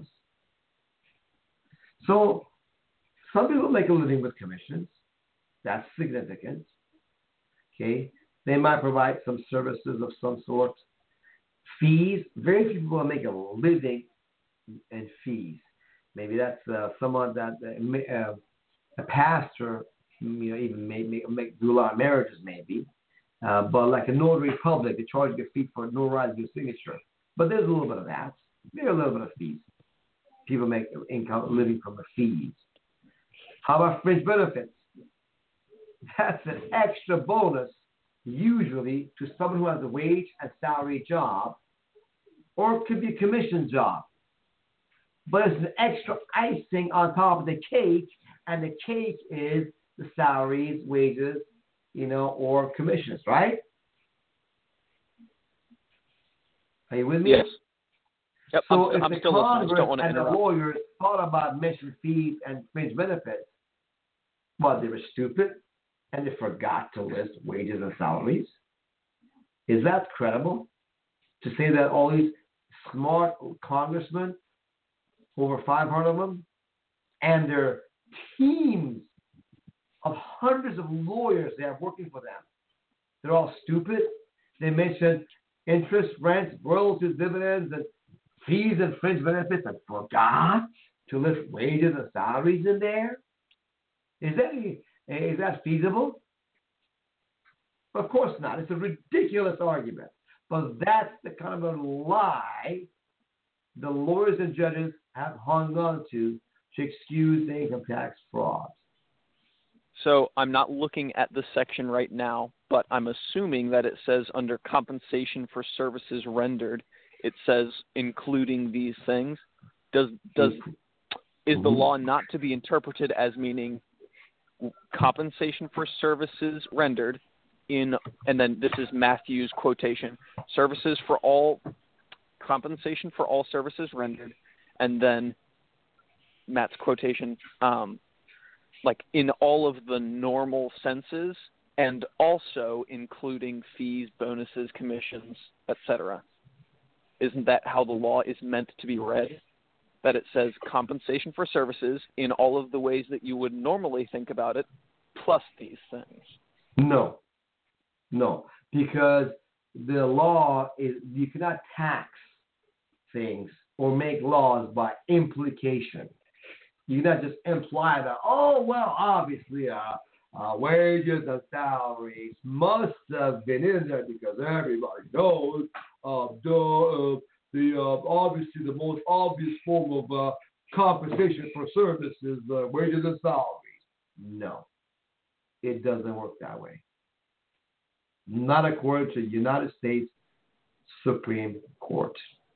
So some people make a living with commissions. That's significant. Okay, they might provide some services of some sort. Fees, very few people make a living in fees. Maybe that's uh, someone that uh, a pastor, you know, even may, may, make do a lot of marriages, maybe. Uh, but like a notary public, they charge you a fee for notarizing your signature. But there's a little bit of that. There's a little bit of fees. People make income living from the fees. How about fringe benefits? That's an extra bonus, usually to someone who has a wage and salary job, or it could be a commission job. But it's an extra icing on top of the cake, and the cake is the salaries, wages, you know, or commissions, right? Are you with me? Yes. Yep. So I'm, if I'm the still listening. I just Congress don't want to and the interrupt. lawyers thought about mentioning fees and fringe benefits, well, they were stupid and they forgot to list wages and salaries. Is that credible? To say that all these smart congressmen, over five hundred of them, and their teams of hundreds of lawyers they have working for them, they're all stupid? They mentioned interest, rents, royalties, dividends, and fees and fringe benefits, and forgot to list wages and salaries in there? Is that is that feasible? Of course not. It's a ridiculous argument. But that's the kind of a lie the lawyers and judges have hung on to to excuse the income tax fraud. So I'm not looking at the section right now, but I'm assuming that it says under compensation for services rendered, it says including these things. Does does is the law not to be interpreted as meaning compensation for services rendered in, and then this is Matthew's quotation, services for all, compensation for all services rendered, and then Matt's quotation, um, like in all of the normal senses, and also including fees, bonuses, commissions, et cetera. Isn't that how the law is meant to be read? That it says compensation for services in all of the ways that you would normally think about it, plus these things. No. No. Because the law is, you cannot tax things or make laws by implication. You cannot just imply that, oh, well, obviously, uh, uh, wages and salaries must have been in there because everybody knows uh, the, uh, the uh, obviously the most obvious form of uh, compensation for service is uh, wages and salaries. No, it doesn't work that way. Not according to the United States Supreme Court.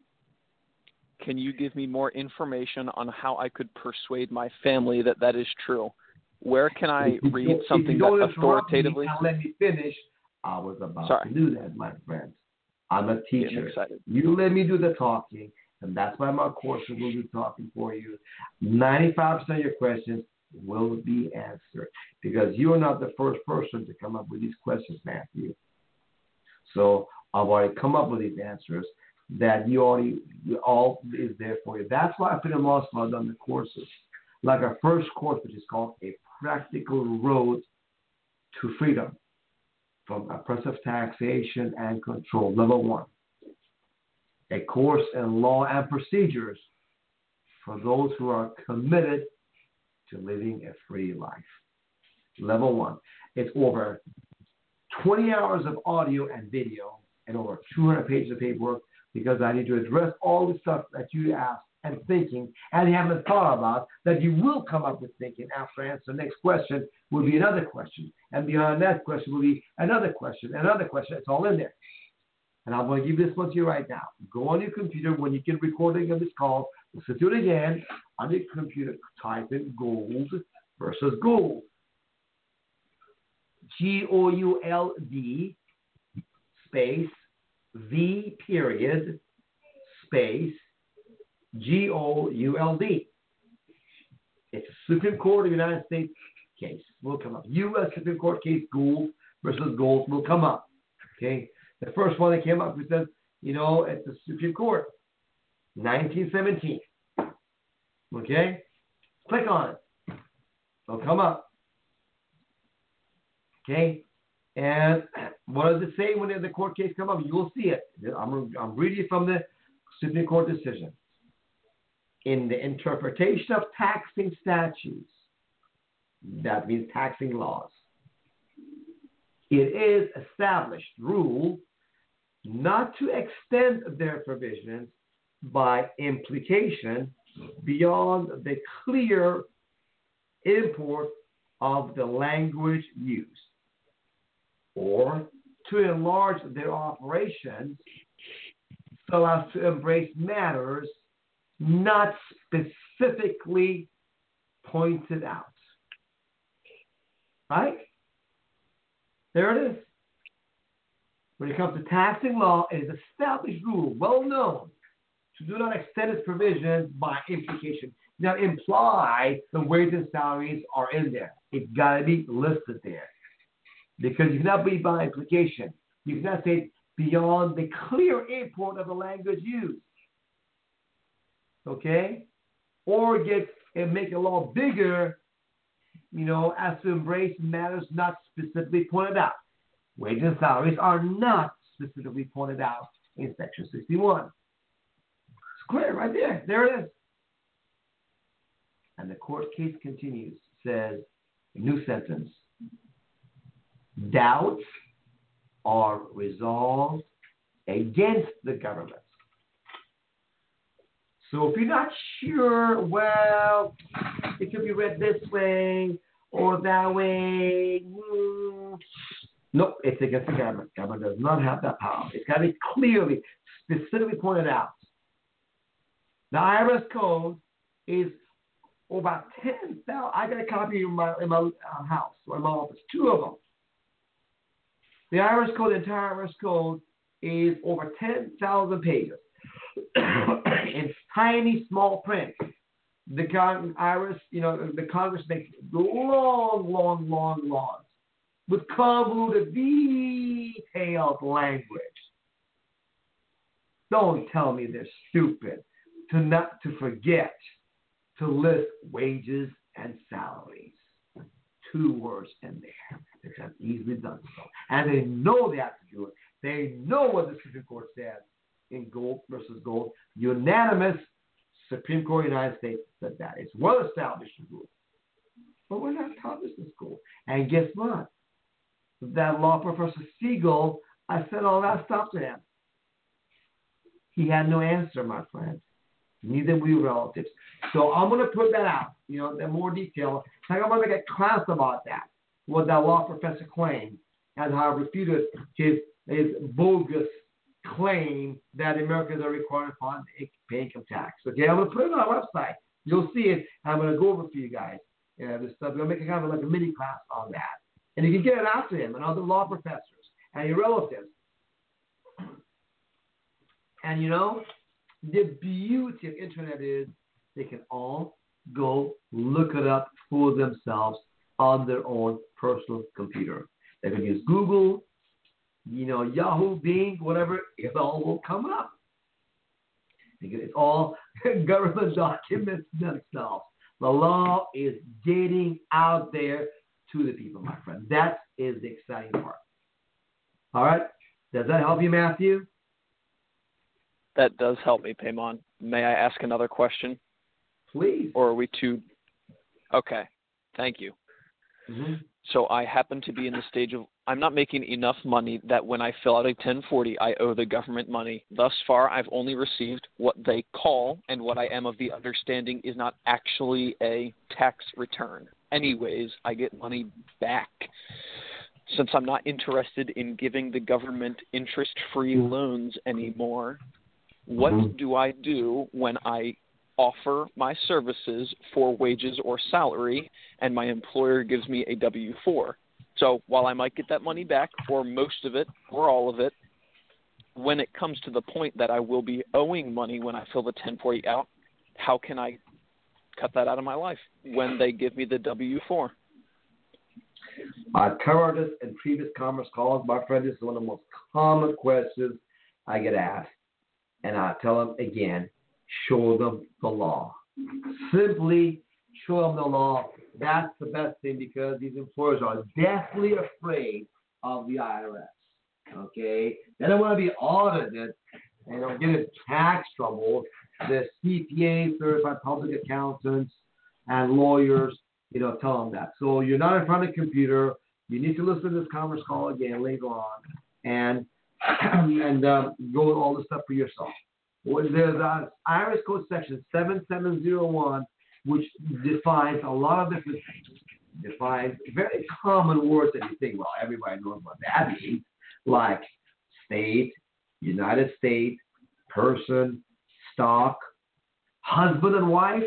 Can you give me more information on how I could persuade my family that that is true? Where can I read something that authoritatively? Me and let me finish. I was about Sorry. to do that, my friend. I'm a teacher. Excited. You let me do the talking, And that's why my course will be talking for you. ninety-five percent of your questions will be answered because you are not the first person to come up with these questions, Matthew. So I've already come up with these answers that you already, all is there for you. That's why I put in law school, I've done the courses. Like our first course, which is called A Practical Road to Freedom from Oppressive Taxation and Control, level one. A course in law and procedures for those who are committed to living a free life. Level one. It's over twenty hours of audio and video and over two hundred pages of paperwork because I need to address all the stuff that you asked and thinking and you haven't thought about that you will come up with thinking after I answer the next question will be another question. And behind that question will be another question, another question. It's all in there. And I'm going to give this one to you right now. Go on your computer when you get recording of this call. Listen to it again. On your computer, type in gold versus gold. G O U L D space V period space G O U L D. It's a Supreme Court of the United States case. Will come up. U S Supreme Court case Gould versus Gold will come up. Okay. The first one that came up, we said, you know, at the Supreme Court, nineteen seventeen. Okay? Click on it. It'll come up. Okay? And what does it say when the court case come up? You'll see it. I'm, I'm reading from the Supreme Court decision. In the interpretation of taxing statutes, that means taxing laws, it is established rule not to extend their provisions by implication beyond the clear import of the language used, or to enlarge their operations so as to embrace matters not specifically pointed out. Right? There it is. When it comes to taxing law, it is established rule, well known, to do not extend its provisions by implication. Now, imply the wages and salaries are in there. It's got to be listed there. Because you cannot be by implication. You cannot say beyond the clear import of the language used. Okay? Or get and make a law bigger, you know, as to embrace matters not specifically pointed out. Wages and salaries are not specifically pointed out in Section sixty-one. It's clear right there. There it is. And the court case continues. Says, new sentence. Doubts are resolved against the government. So if you're not sure, well, it could be read this way or that way. Mm, nope, it's against the government. Government does not have that power. It's got to be clearly, specifically pointed out. The I R S code is about ten thousand. I got a copy in my, in my uh, house or in my office, two of them. The I R S code, the entire I R S code, is over ten thousand pages in tiny, small print. The Con- I R S, you know, the Congress makes long, long, long laws with convoluted, detailed language. Don't tell me they're stupid to not to forget to list wages and salaries. Two words in there. They have easily done so. And they know they have to do it. They know what the Supreme Court said in Gold versus Gold. Unanimous Supreme Court of the United States said that. It's well established rule. But we're not taught this in school. And guess what? That law professor Siegel, I said all that stuff to him. He had no answer, my friend. Neither we relatives. So I'm going to put that out, you know, in more detail. I'm going to make a class about that, what that law professor claimed, and how I refuted his, his bogus claim that Americans are required to pay income tax. Okay, I'm going to put it on our website. You'll see it. I'm going to go over it for you guys. Uh, this stuff. We're going to make a kind of like a mini class on that. And you can get it out to him and other law professors and your relatives. And, you know, the beauty of internet is they can all go look it up for themselves on their own personal computer. They can use Google, you know, Yahoo, Bing, whatever. It all will come up. It's all government documents themselves. The law is getting out there to the people, my friend. That is the exciting part. All right? Does that help you, Matthew? That does help me, Paymon. May I ask another question? Please. Or are we too... Okay. Thank you. Mm-hmm. So I happen to be in the stage of I'm not making enough money that when I fill out a ten forty, I owe the government money. Thus far, I've only received what they call, and what I am of the understanding is not actually a tax return. Anyways, I get money back. Since I'm not interested in giving the government interest-free loans anymore, what Mm-hmm. do I do when I offer my services for wages or salary and my employer gives me a W four? So while I might get that money back, or most of it, or all of it, when it comes to the point that I will be owing money when I fill the ten forty out, how can I cut that out of my life when they give me the W four? I've covered this in previous conference calls. My friend, this is one of the most common questions I get asked. And I tell them again, show them the law. Simply show them the law. That's the best thing, because these employers are deathly afraid of the I R S. Okay? They don't want to be audited and don't get in tax trouble. The C P A, certified public accountants, and lawyers, you know, tell them that. So you're not in front of a computer. You need to listen to this conference call again later on and and um, go with all this stuff for yourself. Well, there's an I R S code section seven seven zero one, which defines a lot of different things. Defines very common words that you think, well, everybody knows what that means, like state, United States, person, stock, husband and wife.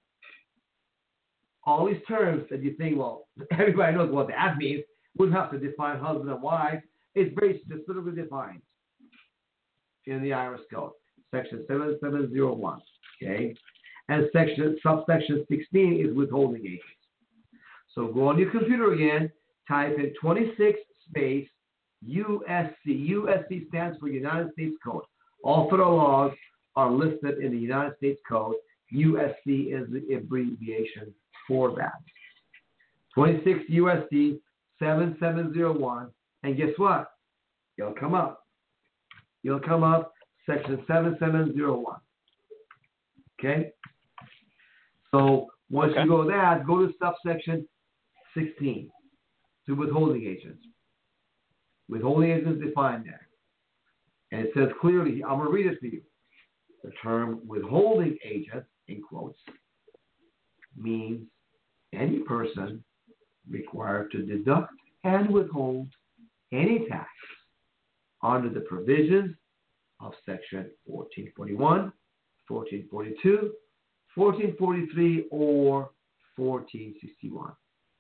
All these terms that you think, well, everybody knows what that means. We don't have to define husband and wife. It's very specifically defined in the I R S code, section seven seven zero one. Okay, and section subsection sixteen is withholding agents. So go on your computer again, type in twenty-six space U S C. U S C stands for United States Code. All federal laws are listed in the United States Code. U S C is the abbreviation for that. twenty-six U S C seven seven zero one. And guess what? It'll come up. It'll come up, section seven seven zero one. Okay? So once Okay. you go that, go to subsection sixteen, to withholding agents. Withholding agents defined there. And it says clearly, I'm going to read it for you. The term withholding agent, in quotes, means any person required to deduct and withhold any tax under the provisions of section fourteen forty-one, fourteen forty-two, fourteen forty-three, or fourteen sixty-one.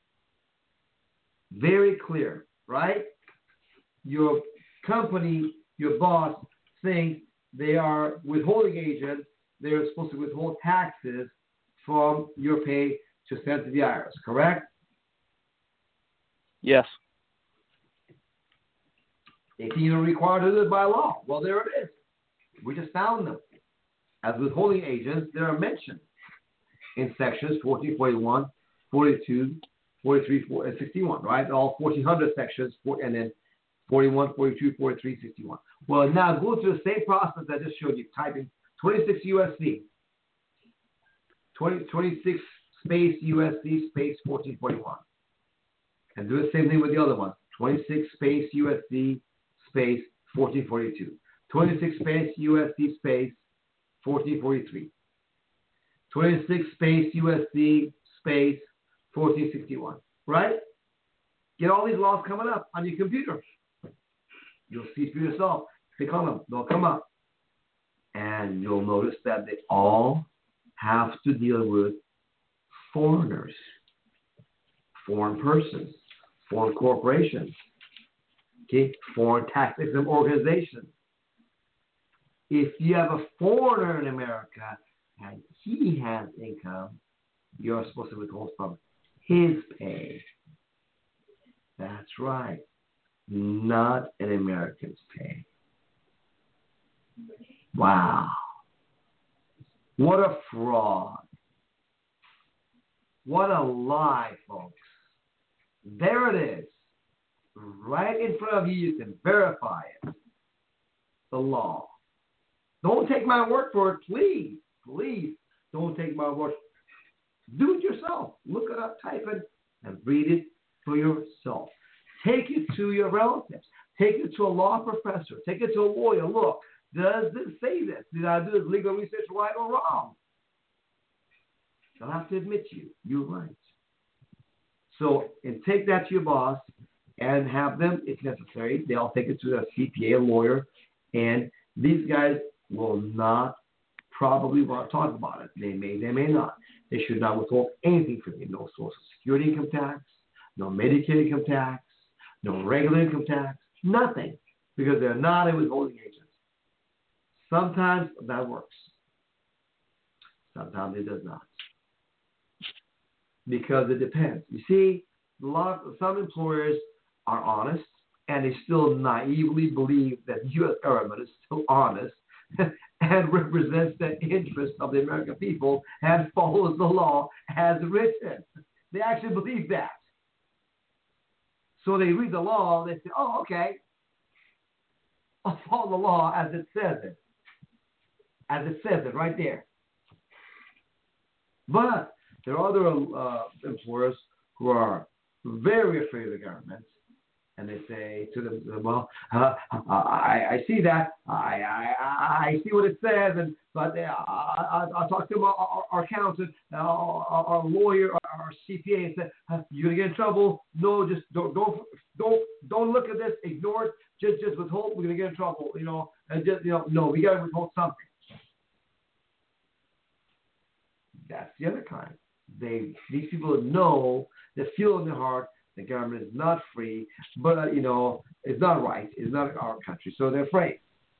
Very clear, right? Your company, your boss, thinks they are withholding agents. They're supposed to withhold taxes from your pay to send to the I R S, correct? Yes. They think you're required to do it by law. Well, there it is. We just found them. As withholding agents, they are mentioned in sections fourteen forty-one, forty-two, forty-three, and sixty-one, right? All fourteen hundred sections, and then forty-one, forty-two, forty-three, sixty-one. Well, now go through the same process I just showed you. Type in twenty-six U S C, twenty, twenty-six space U S C space fourteen forty-one. And do the same thing with the other one. twenty-six space U S C space fourteen forty-two. twenty-six space U S C space fourteen forty-three. twenty-six space U S C space fourteen sixty-one. Right? Get all these laws coming up on your computer. You'll see for yourself. Click on them. They'll come up. And you'll notice that they all have to deal with foreigners, foreign persons, foreign corporations, okay, foreign tax exempt organizations. If you have a foreigner in America and he has income, you're supposed to withhold from his pay. That's right. Not an American's pay. Wow. What a fraud. What a lie, folks. There it is. Right in front of you, you can verify it. The law. Don't take my word for it, please. Please don't take my word. Do it yourself. Look it up, type it, and read it for yourself. Take it to your relatives. Take it to a law professor. Take it to a lawyer. Look, does this say this? Did I do this legal research right or wrong? They'll have to admit you. You're right. So, and take that to your boss and have them, if necessary, they'll take it to a C P A, lawyer, and these guys will not probably want to talk about it. They may, they may not. They should not withhold anything from you. No Social Security income tax, no Medicare income tax, no regular income tax, nothing, because they're not a withholding agent. Sometimes that works. Sometimes it does not. Because it depends. You see, a lot of, some employers are honest, and they still naively believe that the U S government is still honest and represents the interests of the American people and follows the law as written. They actually believe that. So they read the law, they say, oh, okay, I'll follow the law as it says it. As it says it right there. But there are other uh, employers who are very afraid of the government, and they say to them, well, uh, I, I see that, I, I, I see what it says, and but uh, I, I'll talk to our, our, our accountant, our, our lawyer, our C P A, and say, you're gonna get in trouble. No, just don't, don't, don't, don't look at this. Ignore it. Just, just withhold. We're gonna get in trouble. You know, and just, you know, no, we gotta withhold something. That's the other kind. They, these people know, they feel in their heart the government is not free, but, uh, you know, it's not right. It's not our country. So they're afraid.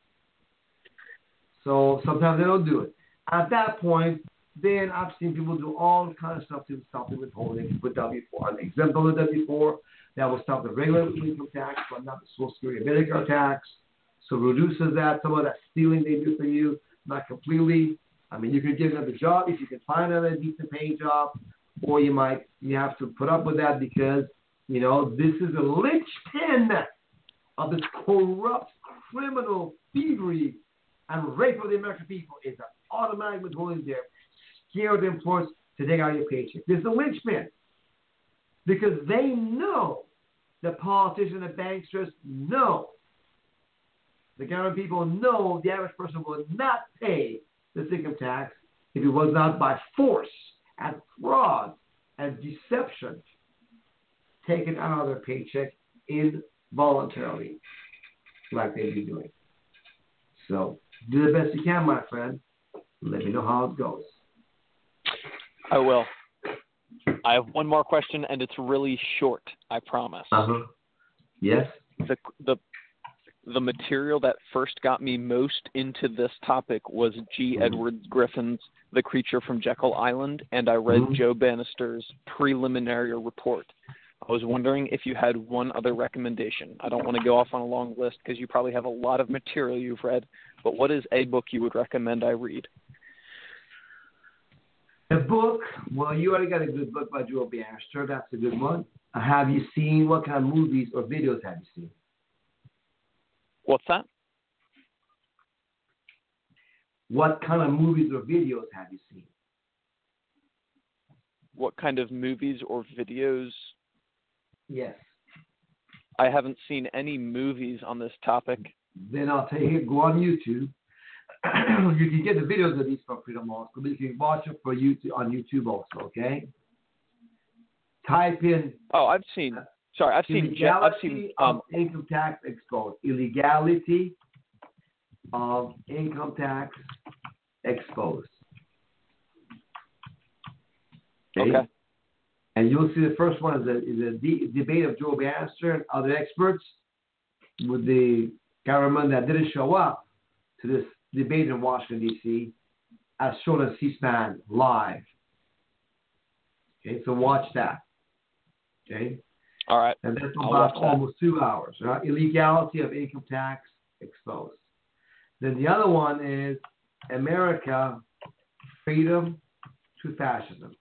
So sometimes they don't do it. At that point, then I've seen people do all kinds of stuff to stop the withholding with W four. An exempt on the W four that will stop the regular income tax, but not the Social Security and Medicare tax. So reduces that. Some of that stealing they do from you, not completely. I mean, you can get another job if you can find another decent paying job, or you might you have to put up with that because, you know, this is a linchpin of this corrupt, criminal thievery and rape of the American people is an automatic withholding there, scare the employers to take out your paycheck. This is a linchpin because they know, the politicians and banksters know, the government people know the average person will not pay this income tax if it was not by force and fraud and deception taken out of their paycheck involuntarily, like they've been doing. So do the best you can, my friend. Let me know how it goes. I will. I have one more question, and it's really short, I promise. Uh-huh. Yes? The the the material that first got me most into this topic was G. Mm-hmm. Edward Griffin's The Creature from Jekyll Island, and I read mm-hmm. Joe Bannister's preliminary report. I was wondering if you had one other recommendation. I don't want to go off on a long list because you probably have a lot of material you've read, but what is a book you would recommend I read? A book? Well, you already got a good book by Joe Bannister. That's a good one. Have you seen, what kind of movies or videos have you seen? What's that? What kind of movies or videos have you seen? What kind of movies or videos? Yes. I haven't seen any movies on this topic. Then I'll tell you, go on YouTube. You can get the videos of these from Freedom Law School, but you can watch them for YouTube, on YouTube also, okay? Type in... Oh, I've seen... Sorry, I've seen... I've seen um, of income tax exposed. Illegality of income tax exposed. Okay. okay. And you'll see the first one is a, is a de- debate of Joe Bannister and other experts with the government that didn't show up to this debate in Washington, D C, as shown on C-SPAN live. Okay, so watch that. Okay? All right. And that's I'll about watch that. almost two hours. Right? Illegality of income tax exposed. Then the other one is America, Freedom to Fascism.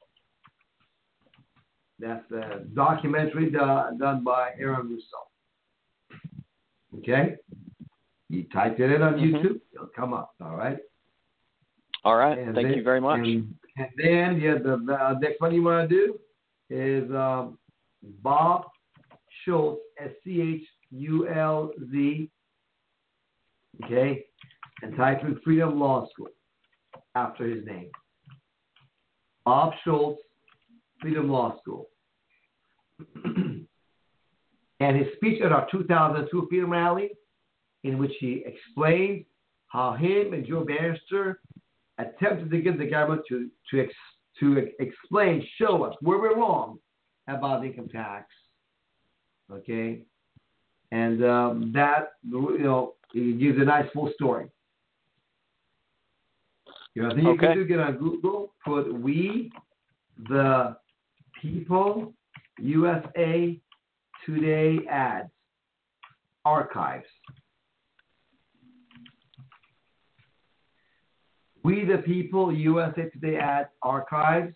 That's a documentary done, done by Aaron Russo. Okay? You type it in on Mm-hmm. YouTube, it'll come up. All right? All right. And Thank then, you very much. And, and then yeah, the, the next one you want to do is um, Bob Schultz, S C H U L Z, okay, and type in Freedom Law School after his name. Bob Schultz, Freedom Law School. And his speech at our two thousand two Freedom Rally, in which he explained how him and Joe Bannister attempted to get the government to to ex, to explain, show us where we're wrong about income tax. Okay, and um, that you know it gives a nice full story. You know, I think you Okay. can do get on Google, put "We the People U S A Today ads archives." We the People U S A Today ads archives,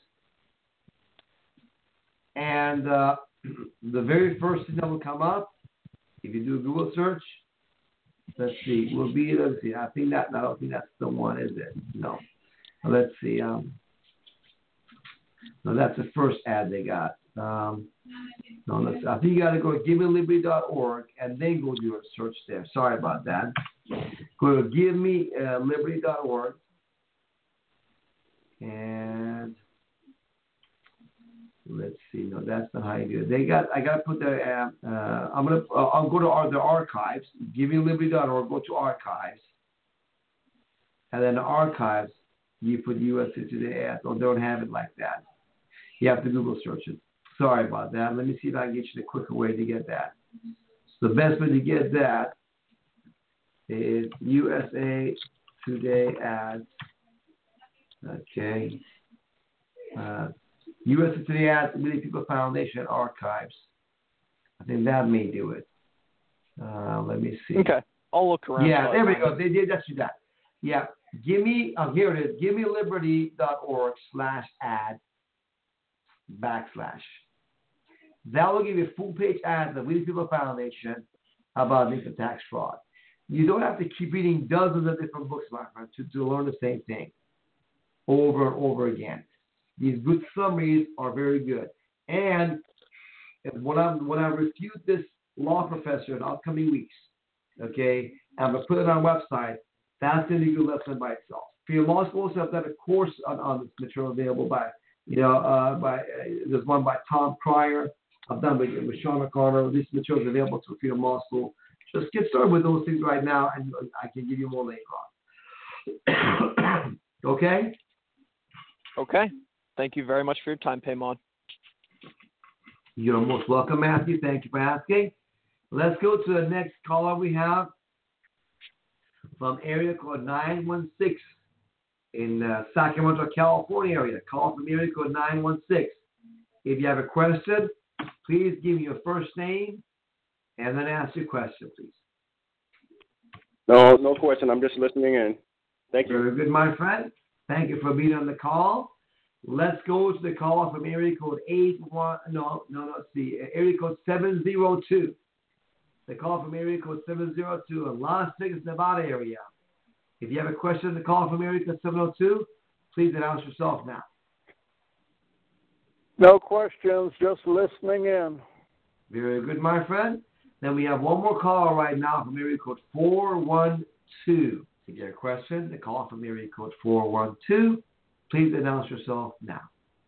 and uh, the very first thing that will come up, if you do a Google search, let's see, will be, let's see, I think that, I don't think that's the one, is it? No. Let's see. Um, no, that's the first ad they got. Um, no, let's, I think you got to go to give me liberty dot org and then go do a search there. Sorry about that. Go to give me liberty dot org and let's see. No, that's not how you do it. They got. I got to put the. Uh, uh, I'm gonna. Uh, I'll go to our, the archives. give me liberty dot org. Go to archives, and then the archives. You put U S A Today ads. Or don't have it like that. You have to Google search it. Sorry about that. Let me see if I can get you the quicker way to get that. So the best way to get that is U S A Today ads. Okay. Uh, U S A Today ads, Million People Foundation archives. I think that may do it. Uh, let me see. Okay. I'll look around. Yeah, till I there we find go. it. They did that. that. Yeah. Give me, oh, here it is. give me liberty dot org slash ad backslash. That will give you full page ads of the Million People Foundation about income tax fraud. You don't have to keep reading dozens of different books, my friend, to, to learn the same thing over and over again. These good summaries are very good. And when I when I refute this law professor in upcoming weeks, okay, I'm going to put it on our website, that's going to be a good lesson by itself. For your law school, so I've done a course on, on this material available by, you know, uh, by uh, there's one by Tom Cryer. I've done with, with Sean O'Connor. This material is available to Freedom Law School. Just get started with those things right now, and I can give you more later on. Okay? Okay. Thank you very much for your time, Paymon. You're most welcome, Matthew. Thank you for asking. Let's go to the next caller we have from area code nine one six in uh, Sacramento, California area. Call from area code nine one six. If you have a question, please give me your first name and then ask your question, please. No, no question. I'm just listening in. Thank you. Very good, my friend. Thank you for being on the call. Let's go to the call from area code eight one. No, no, no. Let's see. Area code seven zero two. The call from area code seven zero two in Las Vegas, Nevada area. If you have a question, the call from area code seven zero two. Please announce yourself now. No questions, just listening in. Very good, my friend. Then we have one more call right now from area code four one two. If you have a question, the call from area code four one two. Please announce yourself now.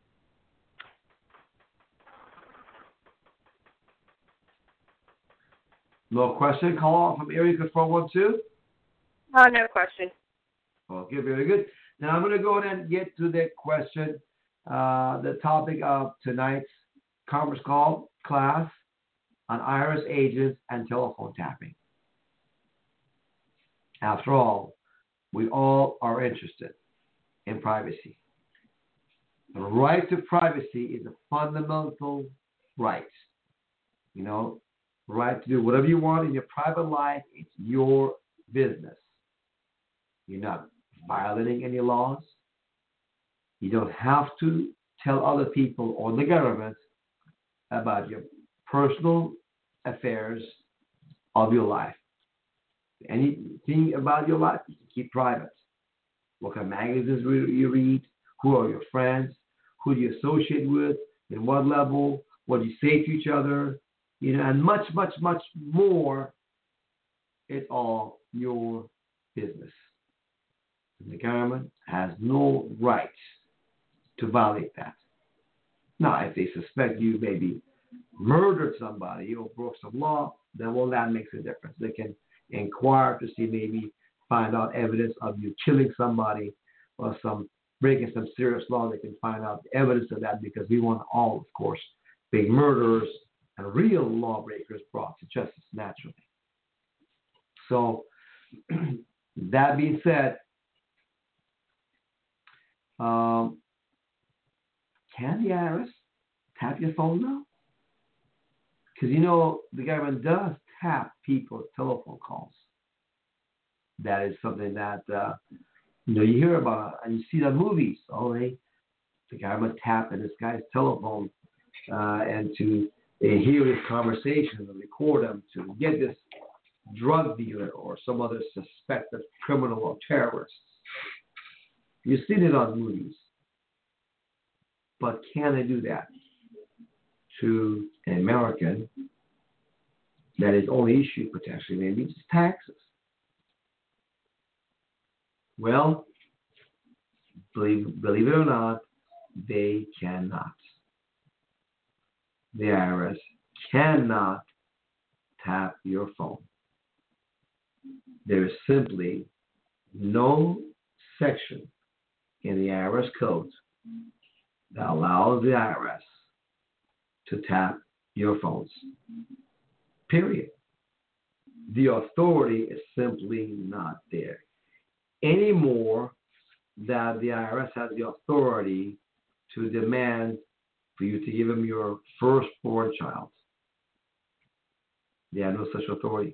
No question. Call from area code four one two. Oh, no question. Okay, very good. Now I'm going to go ahead and get to the question, uh, the topic of tonight's conference call class on I R S agents and telephone tapping. After all, we all are interested in privacy. The right to privacy is a fundamental right. You know, right to do whatever you want in your private life. It's your business. You're not violating any laws. You don't have to tell other people or the government about your personal affairs of your life. Anything about your life, you can keep private. What kind of magazines you read, who are your friends, who do you associate with, in what level, what do you say to each other, you know, and much, much, much more. It's all your business. And the government has no right to violate that. Now, if they suspect you maybe murdered somebody or broke some law, then, well, that makes a difference. They can inquire to see, maybe find out evidence of you killing somebody or some breaking some serious law. They can find out evidence of that, because we want all, of course, big murderers and real lawbreakers brought to justice naturally. So, that being said, um, can the I R S tap your phone now? Because, you know, the government does tap people's telephone calls. That is something that, uh, you know, you hear about and you see the movies. Oh, they, the government tapping this guy's telephone uh, and to uh, hear his conversations and record them to get this drug dealer or some other suspected criminal or terrorist. You've seen it on movies. But can they do that to an American that is only issued potentially maybe just taxes? Well, believe, believe it or not, they cannot. The I R S cannot tap your phone. There is simply no section in the I R S code that allows the I R S to tap your phones. Period. The authority is simply not there. Any more that the I R S has the authority to demand for you to give them your firstborn child. They have no such authority.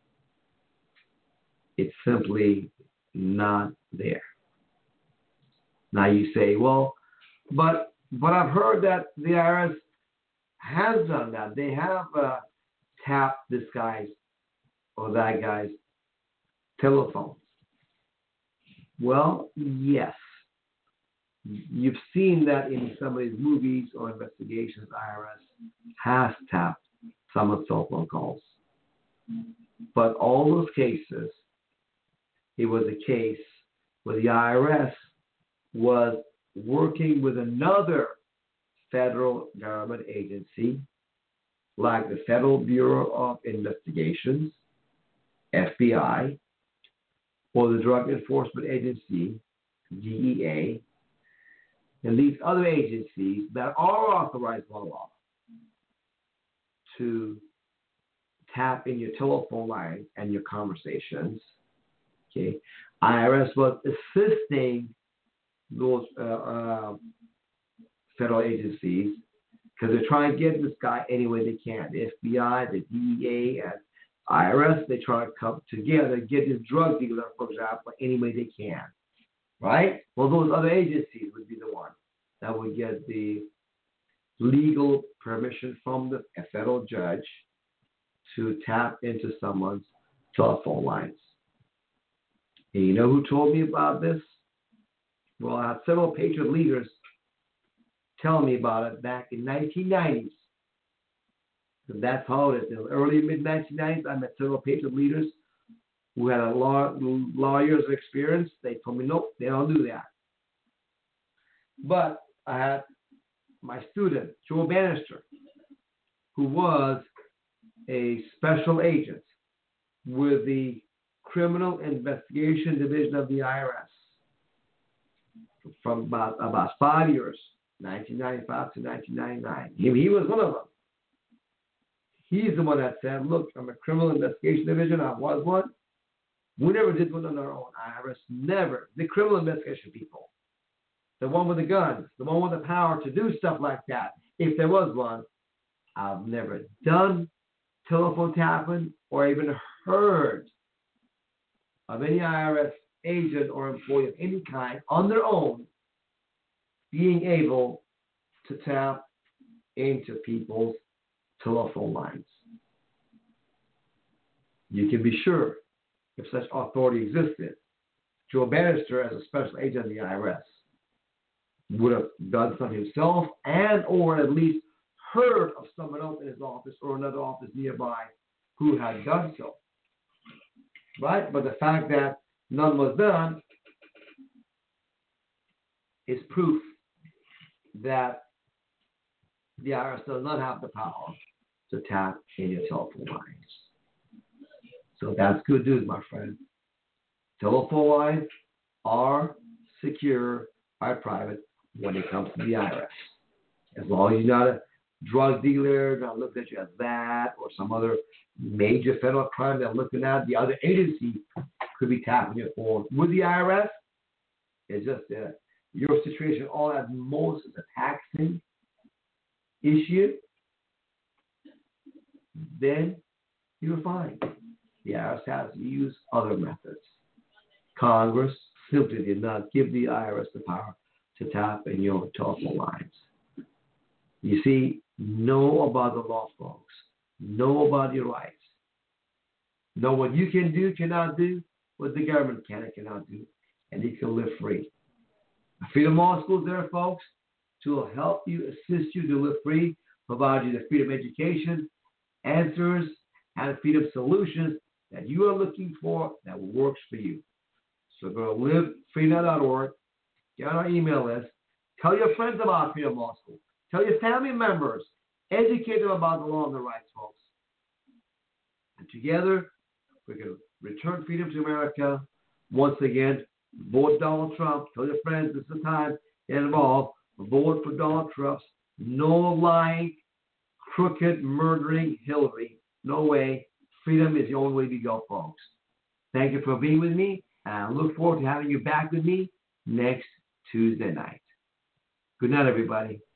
It's simply not there. Now you say, well, but but I've heard that the I R S has done that. They have uh, tapped this guy's or that guy's telephone. Well, yes. You've seen that in some of these movies or investigations. I R S has tapped some of the cell phone calls. But all those cases, it was a case where the I R S was working with another federal government agency, like the Federal Bureau of Investigations, F B I, or the Drug Enforcement Agency, D E A, and these other agencies that are authorized by law to tap in your telephone line and your conversations. Okay, I R S was assisting those uh, uh, federal agencies because they're trying to get this guy any way they can. The F B I, the D E A, and I R S, they try to come together, get this drug dealer, for example, any way they can. Right? Well, those other agencies would be the one that would get the legal permission from the a federal judge to tap into someone's telephone lines. And you know who told me about this? Well, I had several Patriot leaders tell me about it back in nineteen nineties. And that's how it is. In the early mid nineteen nineties, I met several Patriot leaders who had a law, law years of experience. They told me, nope, they don't do that. But I had my student, Joe Bannister, who was a special agent with the Criminal Investigation Division of the I R S from about, about five years, nineteen ninety-five to nineteen ninety-nine. He, he was one of them. He's the one that said, look, I'm a Criminal Investigation Division. I was one. We never did one on our own. I R S never. The criminal investigation people, the one with the guns, the one with the power to do stuff like that, if there was one, I've never done telephone tapping or even heard of any I R S agent or employee of any kind on their own being able to tap into people's telephone lines. You can be sure, if such authority existed, Joe Bannister, as a special agent of the I R S, would have done something himself and or at least heard of someone else in his office or another office nearby who had done so. Right? But the fact that none was done is proof that the I R S does not have the power to tap in your telephone lines. So that's good news, my friend. Telephone lines are secure, are private when it comes to the I R S. As long as you're not a drug dealer, not looking at you as that, or some other major federal crime they're looking at, the other agency could be tapping your phone. With the I R S, it's just uh, your situation all at most is a taxing issue. Then you're fine. The I R S has to use other methods. Congress simply did not give the I R S the power to tap in your telephone lines. You see, know about the law, folks. Know about your rights. Know what you can do, cannot do, what the government can and cannot do, and you can live free. Freedom Law School is there, folks, to help you, assist you to live free, provide you the freedom education, answers, and freedom solutions that you are looking for that works for you. So go to live free now dot org, get on our email list, tell your friends about Freedom Law School, tell your family members, educate them about the law and the rights, folks. And together, we can return freedom to America. Once again, vote Donald Trump. Tell your friends this is the time to get involved. Vote for Donald Trump's no lying, crooked, murdering Hillary. No way. Freedom is the only way to go, folks. Thank you for being with me, and I look forward to having you back with me next Tuesday night. Good night, everybody.